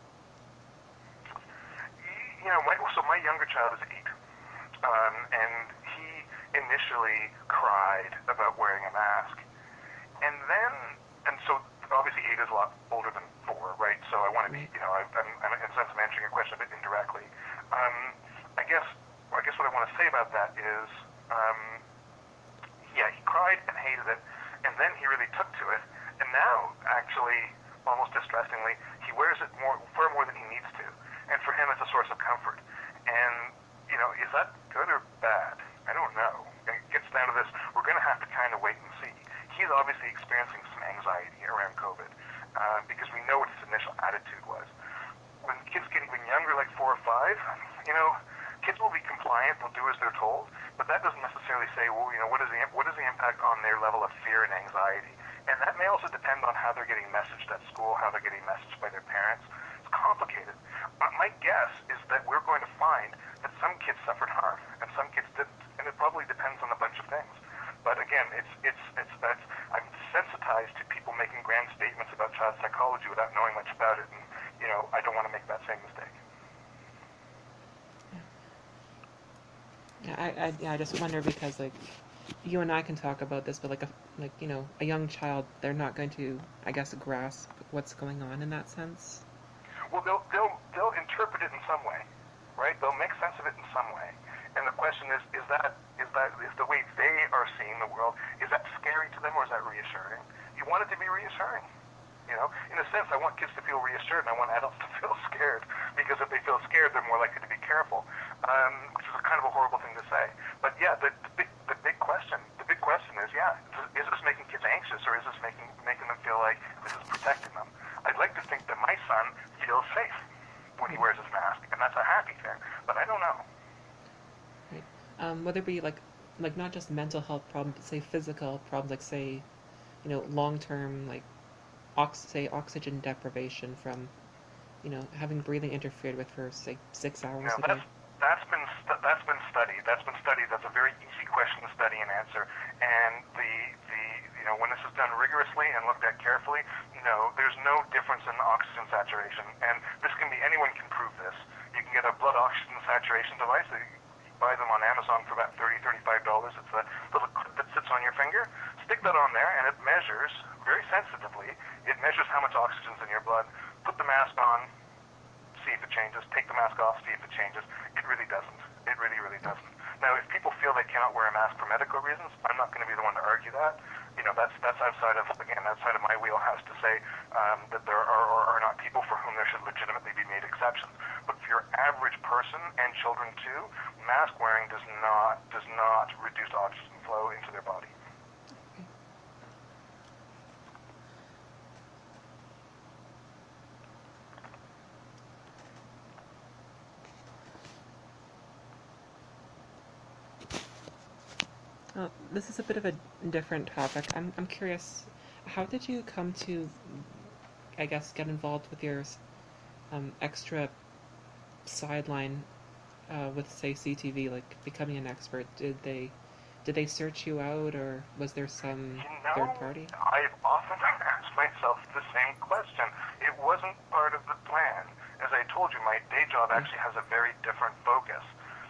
You know, my, so my younger child is eight, um, and he initially cried about wearing a mask, and then, and so obviously eight is a lot older than four, right? So I want to be, you know, I, I'm, I'm, in a sense, I'm answering your question a bit indirectly. Um, I guess, I guess what I want to say about that is, um, yeah, he cried and hated it, and then he really took to it, and now, actually, almost distressingly, he wears it more, far more than he needs to. And for him, it's a source of comfort. And, you know, is that good or bad? I don't know. And it gets down to this, we're going to have to kind of wait and see. He's obviously experiencing some anxiety around COVID, uh, because we know what his initial attitude was. When kids get even younger, like four or five, you know, kids will be compliant, they'll do as they're told, but that doesn't necessarily say, well, you know, what is the, what is the impact on their level of fear and anxiety? And that may also depend on how they're getting messaged at school, how they're getting messaged by their parents. It's complicated. But my guess is that we're going to find that some kids suffered harm and some kids didn't, and it probably depends on a bunch of things. But again, it's it's it's that's I'm sensitized to people making grand statements about child psychology without knowing much about it, and you know, I don't want to make that same mistake. Yeah, I, I, yeah, I just wonder because like you and I can talk about this, but like a like you know a young child, they're not going to, I guess, grasp what's going on in that sense. Well, they'll they'll they'll interpret it in some way, right? They'll make sense of it in some way. And the question is, is that is that is the way they are seeing the world? Is that scary to them or is that reassuring? You want it to be reassuring. You know, in a sense, I want kids to feel reassured, and I want adults to feel scared, because if they feel scared, they're more likely to be careful, um, which is a kind of a horrible thing to say. But yeah, the, the big the big question, the big question is, yeah, is this making kids anxious, or is this making making them feel like this is protecting them? I'd like to think that my son feels safe when he wears his mask, and that's a happy thing. But I don't know. Right. Um, whether it be like like not just mental health problems, but say physical problems, like say, you know, long term like ox- say oxygen deprivation from, you know, having breathing interfered with for say six hours No, a day. that's that's been stu- that's been studied. That's been studied. That's a very easy question to study and answer. And the the you know when this is done rigorously and looked at carefully, no, there's no difference in oxygen saturation. And this can be anyone can prove this. You can get a blood oxygen saturation device. You buy them on Amazon for about thirty, thirty-five dollars. It's a little clip that sits on your finger. Stick that on there, and it measures very sensitively. It measures how much oxygen's in your blood. Put the mask on. See if it changes. Take the mask off, see if it changes. It really doesn't. It really, really doesn't. Now, if people feel they cannot wear a mask for medical reasons, I'm not going to be the one to argue that. You know, that's that's outside of, again, outside of my wheelhouse to say um, that there are or are not people for whom there should legitimately be made exceptions. But for your average person, and children too, mask wearing does not does not reduce oxygen flow into their body. Uh, this is a bit of a different topic. I'm I'm curious, how did you come to, I guess, get involved with your um, extra sideline uh, with, say, C T V, like becoming an expert? Did they did they search you out, or was there some You third know, party? I've often asked myself the same question. It wasn't part of the plan. As I told you, my day job Yeah. actually has a very different focus.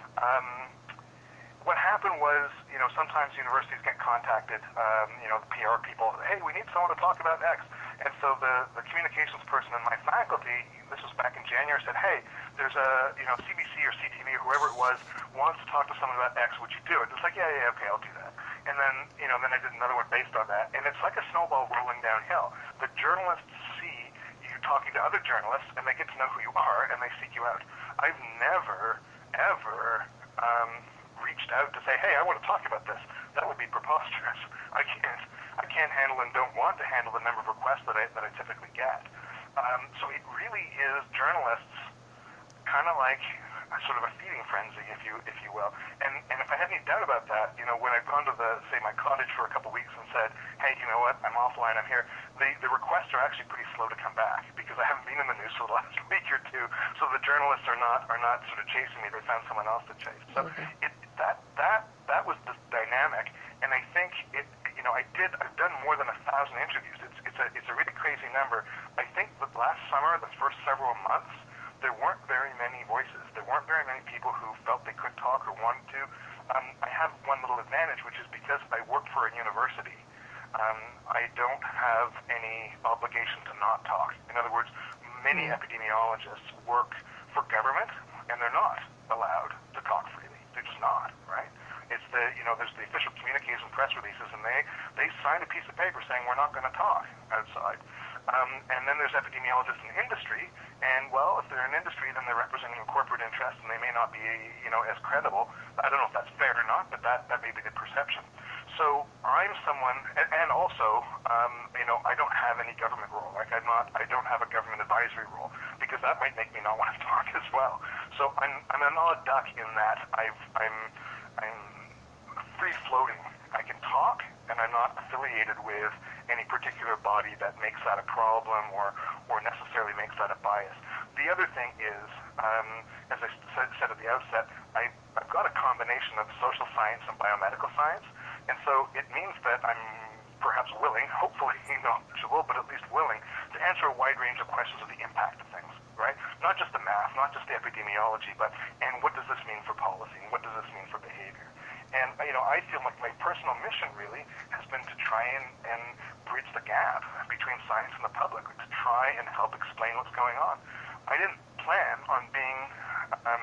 Um, what happened was, you know, sometimes universities get contacted, um, you know, the P R people, hey, we need someone to talk about X. And so the, the communications person in my faculty, this was back in January, said, hey, there's a, you know, C B C or C T V or whoever it was wants to talk to someone about X. Would you do it? It's like, yeah, yeah, okay, I'll do that. And then, you know, then I did another one based on that. And it's like a snowball rolling downhill. The journalists see you talking to other journalists, and they get to know who you are, and they seek you out. I've never, ever um, reached out to say, hey, I want to talk about this. That would be preposterous. I can't. I can't handle and don't want to handle the number of requests that I that I typically get. Um, so it really is journalists, kind of like a sort of a feeding frenzy, if you if you will. And and if I had any doubt about that, you know, when I've gone to the say my cottage for a couple of weeks and said, hey, you know what, I'm offline, I'm here, the the requests are actually pretty slow to come back because I haven't been in the news for the last week or two. So the journalists are not are not sort of chasing me. They found someone else to chase. So Okay. it that that that was the dynamic, and I think it. You know, I did. I've done more than a thousand interviews. It's it's a it's a really crazy number. I think that last summer, the first several months, there weren't very many voices. There weren't very many people who felt they could talk or wanted to. Um, I have one little advantage, which is because I work for a university. Um, I don't have any obligation to not talk. In other words, many Yeah. epidemiologists work for government, and they're not allowed to talk freely. They're just not, right? It's the, you know, there's the official communiques and press releases, and they, they sign a piece of paper saying we're not going to talk outside. Um, and then there's epidemiologists in industry, and well, if they're in industry, then they're representing a corporate interest, and they may not be, you know, as credible. I don't know if that's fair or not, but that, that may be the perception. So I'm someone, and, and also, um, you know, I don't have any government role. Like I'm not, I don't have a government advisory role because that might make me not want to talk as well. So I'm, I'm an odd duck in that I've, I'm, I'm free floating. I can talk, and I'm not affiliated with any particular body that makes that a problem or, or necessarily makes that a bias. The other thing is, um, as I said, said at the outset, I, I've got a combination of social science and biomedical science, and so it means that I'm perhaps willing, hopefully not knowledgeable, but at least willing to answer a wide range of questions of the impact of things, right? Not just the math, not just the epidemiology, but and what does this mean for policy, and what does this mean for behavior? And, you know, I feel like my personal mission really has been to try and, and bridge the gap between science and the public, to try and help explain what's going on. I didn't plan on being, um,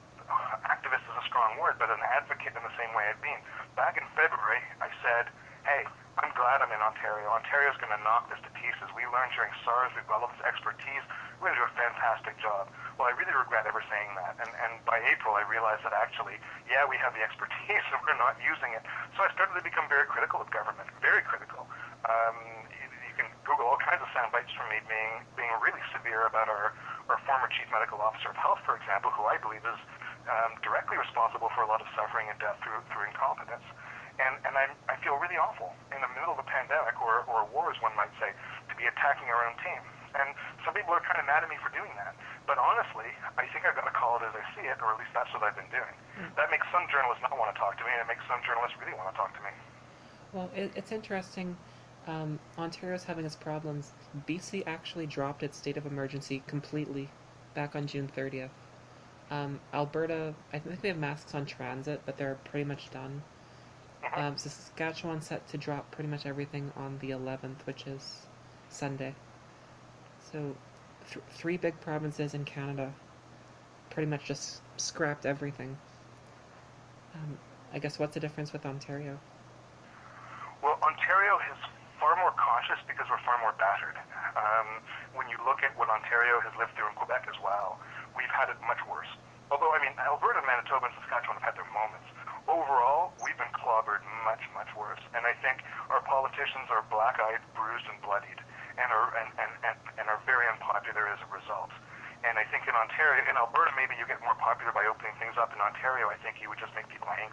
activist is a strong word, but an advocate in the same way I've been. Back in February, I said, hey, I'm glad I'm in Ontario. Ontario's going to knock this to pieces. We learned during SARS, we've got all this expertise. We're going to do a fantastic job. Well, I really regret ever saying that. And, and by April, I realized that actually, yeah, we have the expertise and we're not using it. So I started to become very critical of government, very critical. Um, you, you can Google all kinds of sound bites from me being, being really severe about our, our former chief medical officer of health, for example, who I believe is um, directly responsible for a lot of suffering and death through, through incompetence. And, and I'm, I feel really awful in the middle of a pandemic, or, or a war, as one might say, to be attacking our own team. And some people are kind of mad at me for doing that. But honestly, I think I've got to call it as I see it, or at least that's what I've been doing. Mm. That makes some journalists not want to talk to me, and it makes some journalists really want to talk to me. Well, it, it's interesting. Um, Ontario's having its problems. B C actually dropped its state of emergency completely back on June thirtieth. Um, Alberta, I think they have masks on transit, but they're pretty much done. Mm-hmm. Um, Saskatchewan's set to drop pretty much everything on the eleventh, which is Sunday. So, th- three big provinces in Canada pretty much just scrapped everything. Um, I guess what's the difference with Ontario? Well, Ontario is far more cautious because we're far more battered. Um, when you look at what Ontario has lived through in Quebec as well, we've had it much worse. Although, I mean, Alberta, Manitoba, and Saskatchewan have had their moments. Overall, we've been clobbered much, much worse. And I think our politicians are black-eyed, bruised, and bloodied, and are and, and, and, and are very unpopular as a result. And I think in Ontario, in Alberta, maybe you get more popular by opening things up. In Ontario, I think you would just make people angry.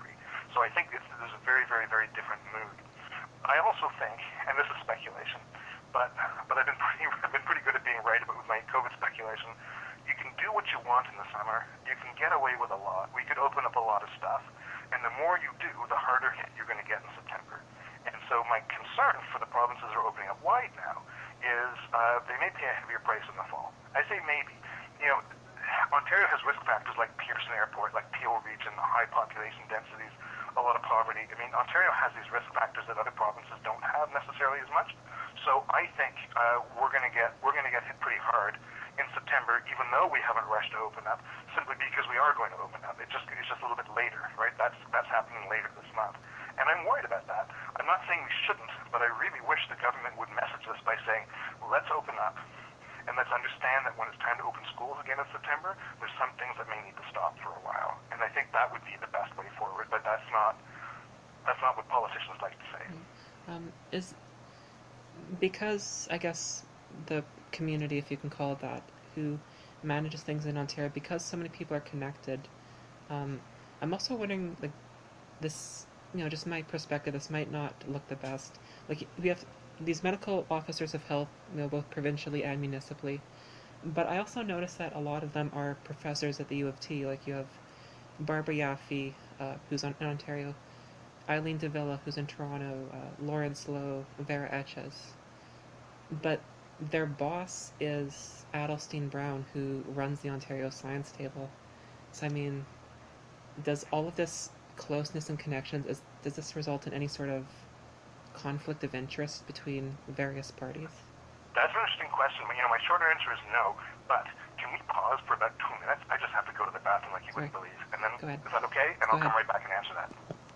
So I think it's, there's a very, very, very different mood. I also think, and this is speculation, but but I've been pretty I've been pretty good at being right about with my COVID speculation. You can do what you want in the summer. You can get away with a lot. We could open up a lot of stuff, and the more you do, the harder hit you're going to get in September. And so my concern for the provinces that are opening up wide now is uh, they may pay a heavier price in the fall. I say maybe. You know, Ontario has risk factors like Pearson Airport, like Peel region, high population densities, a lot of poverty. I mean, Ontario has these risk factors that other provinces don't have necessarily as much. So I think uh, we're going to get we're going to get hit pretty hard in September, even though we haven't rushed to open up, simply because we are going to open up. It just it's just a little bit later, right? That's that's happening later this month, and I'm worried about that. I'm not saying we shouldn't, but I really wish the government would message this by saying, well, let's open up. And let's understand that when it's time to open schools again in September, there's some things that may need to stop for a while. And I think that would be the best way forward, but that's not that's not what politicians like to say. Um, is because I guess the community, if you can call it that, who manages things in Ontario, because so many people are connected. Um, I'm also wondering, like, this, you know, just my perspective. This might not look the best. Like, we have these medical officers of health, you know, both provincially and municipally. But I also noticed that a lot of them are professors at the U of T. Like, you have Barbara Yaffe, uh, who's on, in Ontario, Eileen Davila, who's in Toronto, uh, Lawrence Lowe, Vera Etches. But their boss is Adelstein Brown, who runs the Ontario Science Table. So, I mean, does all of this closeness and connections, is, does this result in any sort of conflict of interest between various parties? That's an interesting question. You know, my shorter answer is no, but can we pause for about two minutes? I just have to go to the bathroom like you Sorry. wouldn't believe. And then, Go ahead. is that okay? And Go I'll come ahead. right back and answer that.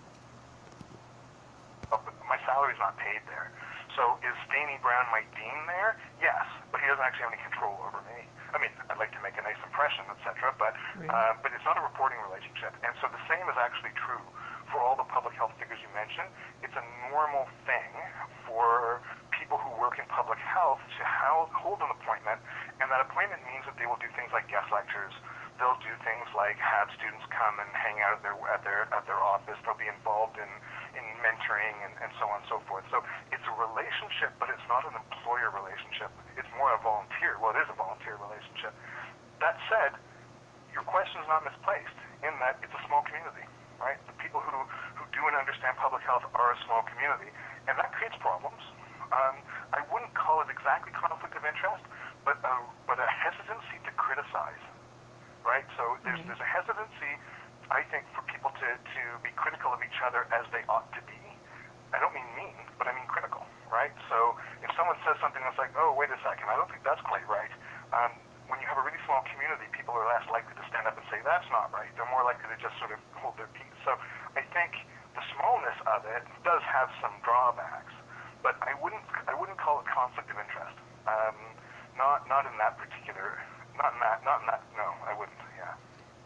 Oh, but my salary's not paid there. So is Staney Brown my dean there? Yes, but he doesn't actually have any control over me. I mean, I'd like to make a nice impression, et cetera, but, Right. uh, but it's not a reporting relationship. And so the same is actually true for all the public health figures you mentioned. It's a normal thing for people who work in public health to hold an appointment, and that appointment means that they will do things like guest lectures. They'll do things like have students come and hang out at their at their at their office. They'll be involved in in mentoring and, and so on and so forth. So it's a relationship, but it's not an employer relationship. It's more a volunteer. Well, it is a volunteer relationship. That said, your question is not misplaced in that it's a small community, right? The people who who do and understand public health are a small community, and that creates problems. Um, I wouldn't call it exactly conflict of interest, but a, but a hesitancy to criticize, right? So there's Mm-hmm. there's a hesitancy, I think, for people to, to be critical of each other as they ought to be. I don't mean mean, but I mean critical, right? So if someone says something that's like, oh, wait a second, I don't think that's quite right, um, when you have a really small community, people are less likely to stand up and say, that's not right. They're more likely to just sort of hold their peace. So I think the smallness of it does have some drawbacks, but I wouldn't I wouldn't call it conflict of interest. Um, not not in that particular, not in that, not in that, no, I wouldn't, yeah.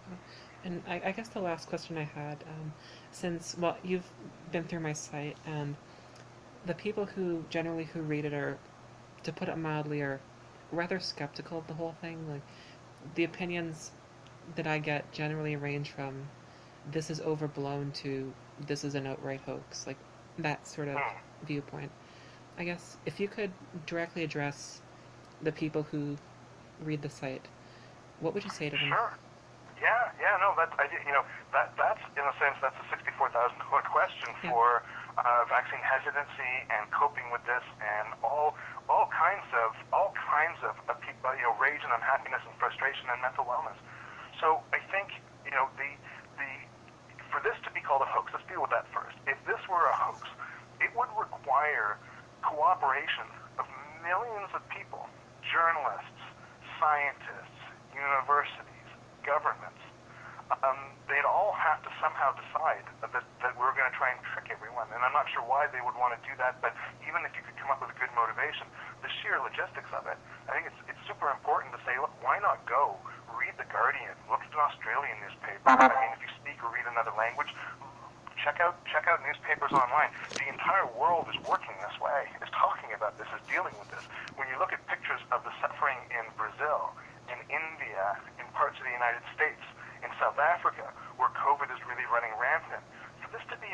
And I, I guess the last question I had, um, since, well, you've been through my site, and the people who generally who read it are, to put it mildly, are rather skeptical of the whole thing. Like, the opinions that I get generally range from this is overblown to this is an outright hoax, like that sort of Hmm. viewpoint. I guess if you could directly address the people who read the site, what would you say to them? Sure. Yeah, yeah, no, that I, you know, that that's in a sense that's a sixty-four thousand dollar question Yeah. for uh, vaccine hesitancy and coping with this and all all kinds of all kinds of, of people, you know, rage and unhappiness and frustration and mental wellness. So I think, you know, the the for this to be called a hoax, let's deal with that first. If this were a hoax, it would require cooperation of millions of people, journalists, scientists, universities, governments. Um, they'd all have to somehow decide that, that we're going to try and trick everyone. And I'm not sure why they would want to do that, but even if you could come up with a good motivation, the sheer logistics of it, I think it's, it's super important to say, look, why not go? Read The Guardian, look at an Australian newspaper. I mean, if you speak or read another language, check out check out newspapers online. The entire world is working this way, is talking about this, is dealing with this. When you look at pictures of the suffering in Brazil, in India, in parts of the United States, in South Africa, where COVID is really running rampant, for this to be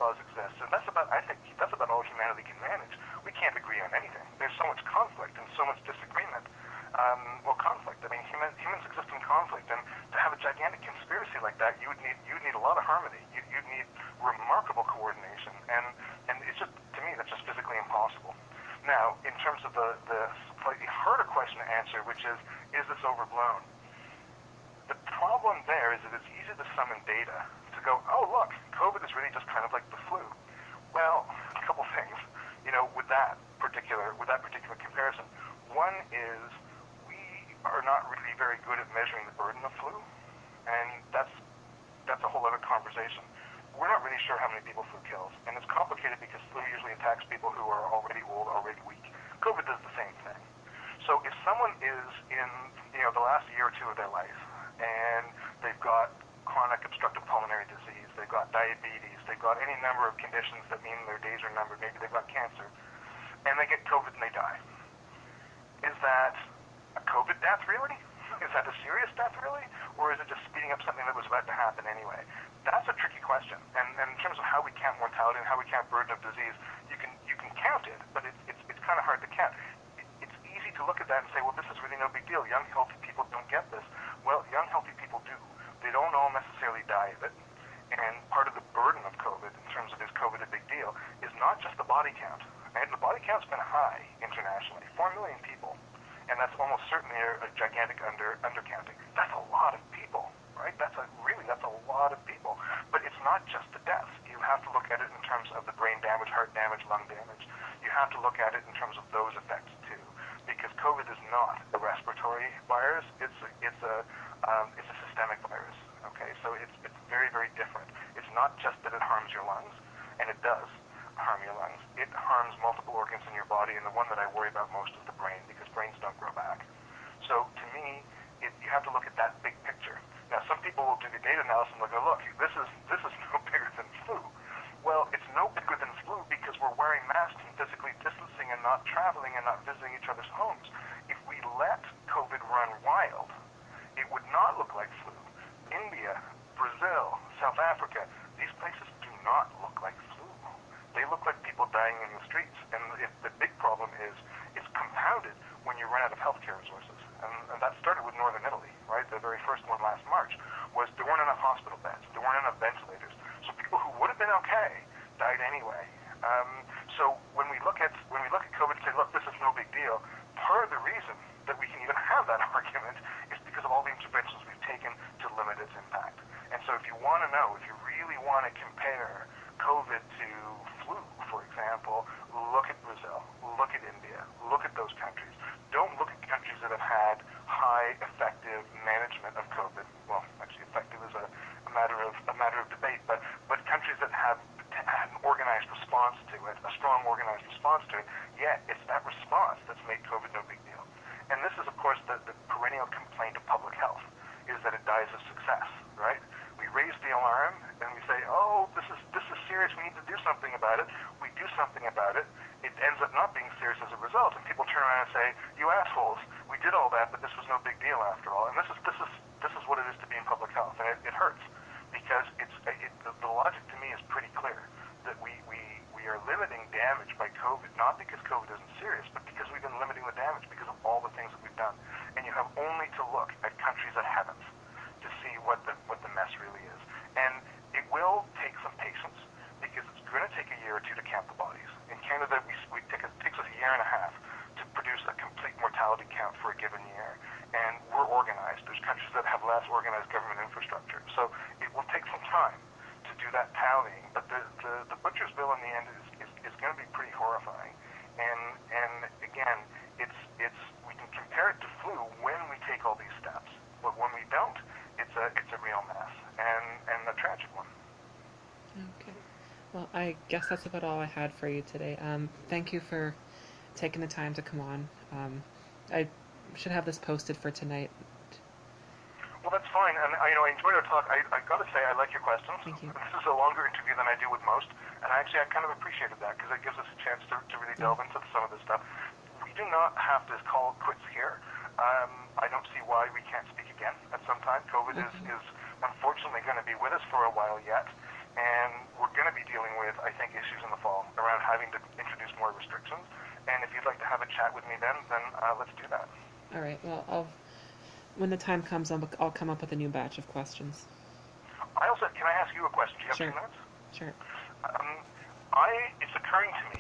cause exists, and that's about, I think, that's about all humanity can manage. We can't agree on anything. There's so much conflict and so much disagreement. Um, well, conflict. I mean, human, humans exist in conflict, and to have a gigantic conspiracy like that, you would need you would need a lot of harmony. You you'd need remarkable coordination, and and it's just, to me, that's just physically impossible. Now, in terms of the the slightly harder question to answer, which is, is this overblown? The problem there is that it's easy to summon data to go, oh look, COVID is really just kind of like the flu. Well, a couple things, you know, with that particular with that particular comparison. One is we are not really very good at measuring the burden of flu, and that's that's a whole other conversation. We're not really sure how many people flu kills, and it's complicated because flu usually attacks people who are already old, already weak. COVID does the same thing. So if someone is in, you know, the last year or two of their life, and they've got chronic obstructive pulmonary disease, they've got diabetes, they've got any number of conditions that mean their days are numbered, maybe they've got cancer, and they get COVID and they die. Is that a COVID death, really? Is that a serious death, really? Or is it just speeding up something that was about to happen anyway? That's a tricky question. And, and in terms of how we count mortality and how we count burden of disease, you can you can count it, but it's it's, it's kind of hard to count. It, it's easy to look at that and say, well, this is really no big deal. Young, healthy people don't get this. Well, young, healthy people do. They don't all necessarily die of it. And part of the burden of COVID, in terms of is COVID a big deal, is not just the body count. And the body count's been high internationally, four million people. And that's almost certainly a, a gigantic under undercounting. That's a lot of people, right? That's a really, that's a lot of people. But it's not just the deaths. You have to look at it in terms of the brain damage, heart damage, lung damage. You have to look at it in terms of those effects too, because COVID is not a respiratory virus. It's a, it's a um, it's a systemic virus. Okay, so it's it's very very different. It's not just that it harms your lungs, and it does harm your lungs. It harms multiple organs in your body, and the one that I worry about most is the brain, because brains don't grow back. So to me, it, you have to look at that big picture. Now, some people will do the data analysis and they'll go, look, this is this is no bigger than flu. Well, it's no bigger than flu because we're wearing masks and physically distancing and not traveling and not visiting each other's homes. If we let COVID run wild, it would not look like flu. India, Brazil, South Africa, these places do not look like flu. They look like people dying in the streets. And it, the big problem is it's compounded when you run out of healthcare resources. And, and that started with northern Italy, right? The very first one last March was there weren't enough hospital beds. There weren't enough ventilators. So people who would have been okay died anyway. Um, so when we look at when we look at COVID and say, look, this is no big deal, part of the reason that we can even have that argument is because of all the interventions we've taken to limit its impact. And so if you want to know, if you really want to compare COVID to flu, for example, look at Brazil, look at India, look at those countries. Don't look at countries that have had high effective management of COVID. Well, actually, effective is a, a matter of a matter of debate, but but countries that have had an organized response to it, a strong organized response to it. Yet it's that response that's made COVID no big deal. And this is, of course, the, the perennial complaint of public health, is that it dies of success, right? We raise the alarm and we say, oh, this is this is serious, we need to do something about it. We do something about it. It ends up not being serious as a result, and people turn around and say, you assholes, we did all that, but this was no big deal after all. And this is this is this is what it is to be in public health, and it, it hurts, because it's it, the, the logic to me is pretty clear, that we, we, we are limiting damage by COVID, not because COVID isn't serious, but because we've been limiting the damage because of all the things that we've done. And you have only to look at countries that haven't to see what the what the mess really is. And it will take some patience, because it's going to take a year or two to count the bodies. In Canada, we, we take a, it takes us a year and a half to produce a complete mortality count for a given year. And we're organized. There's countries that have less organized government infrastructure. So it will take some time to do that tallying. But the, the, the butcher's bill in the end is, is, is going to be pretty horrifying. And and again, it's it's we can compare it to flu when we take all these steps. But when we don't, it's a it's a real mess, and, and a tragic one. Okay. Well, I guess that's about all I had for you today. Um, thank you for taking the time to come on. Um, I should have this posted for tonight. Well, that's fine, and I, you know, I enjoyed our talk. I, I got to say, I like your questions. Thank you. This is a longer interview than I do with most, and I actually I kind of appreciated that, because it gives us a chance to, to really delve into some of this stuff. We do not have to call quits here. Um, I don't see why we can't speak again at some time. COVID is, Okay. is unfortunately going to be with us for a while yet, and we're going to be dealing with, chat with me then, then uh, let's do that. All right. Well, I'll when the time comes, I'll, I'll come up with a new batch of questions. I also, can I ask you a question? Do you have Sure. two minutes? Sure. Um, I, it's occurring to me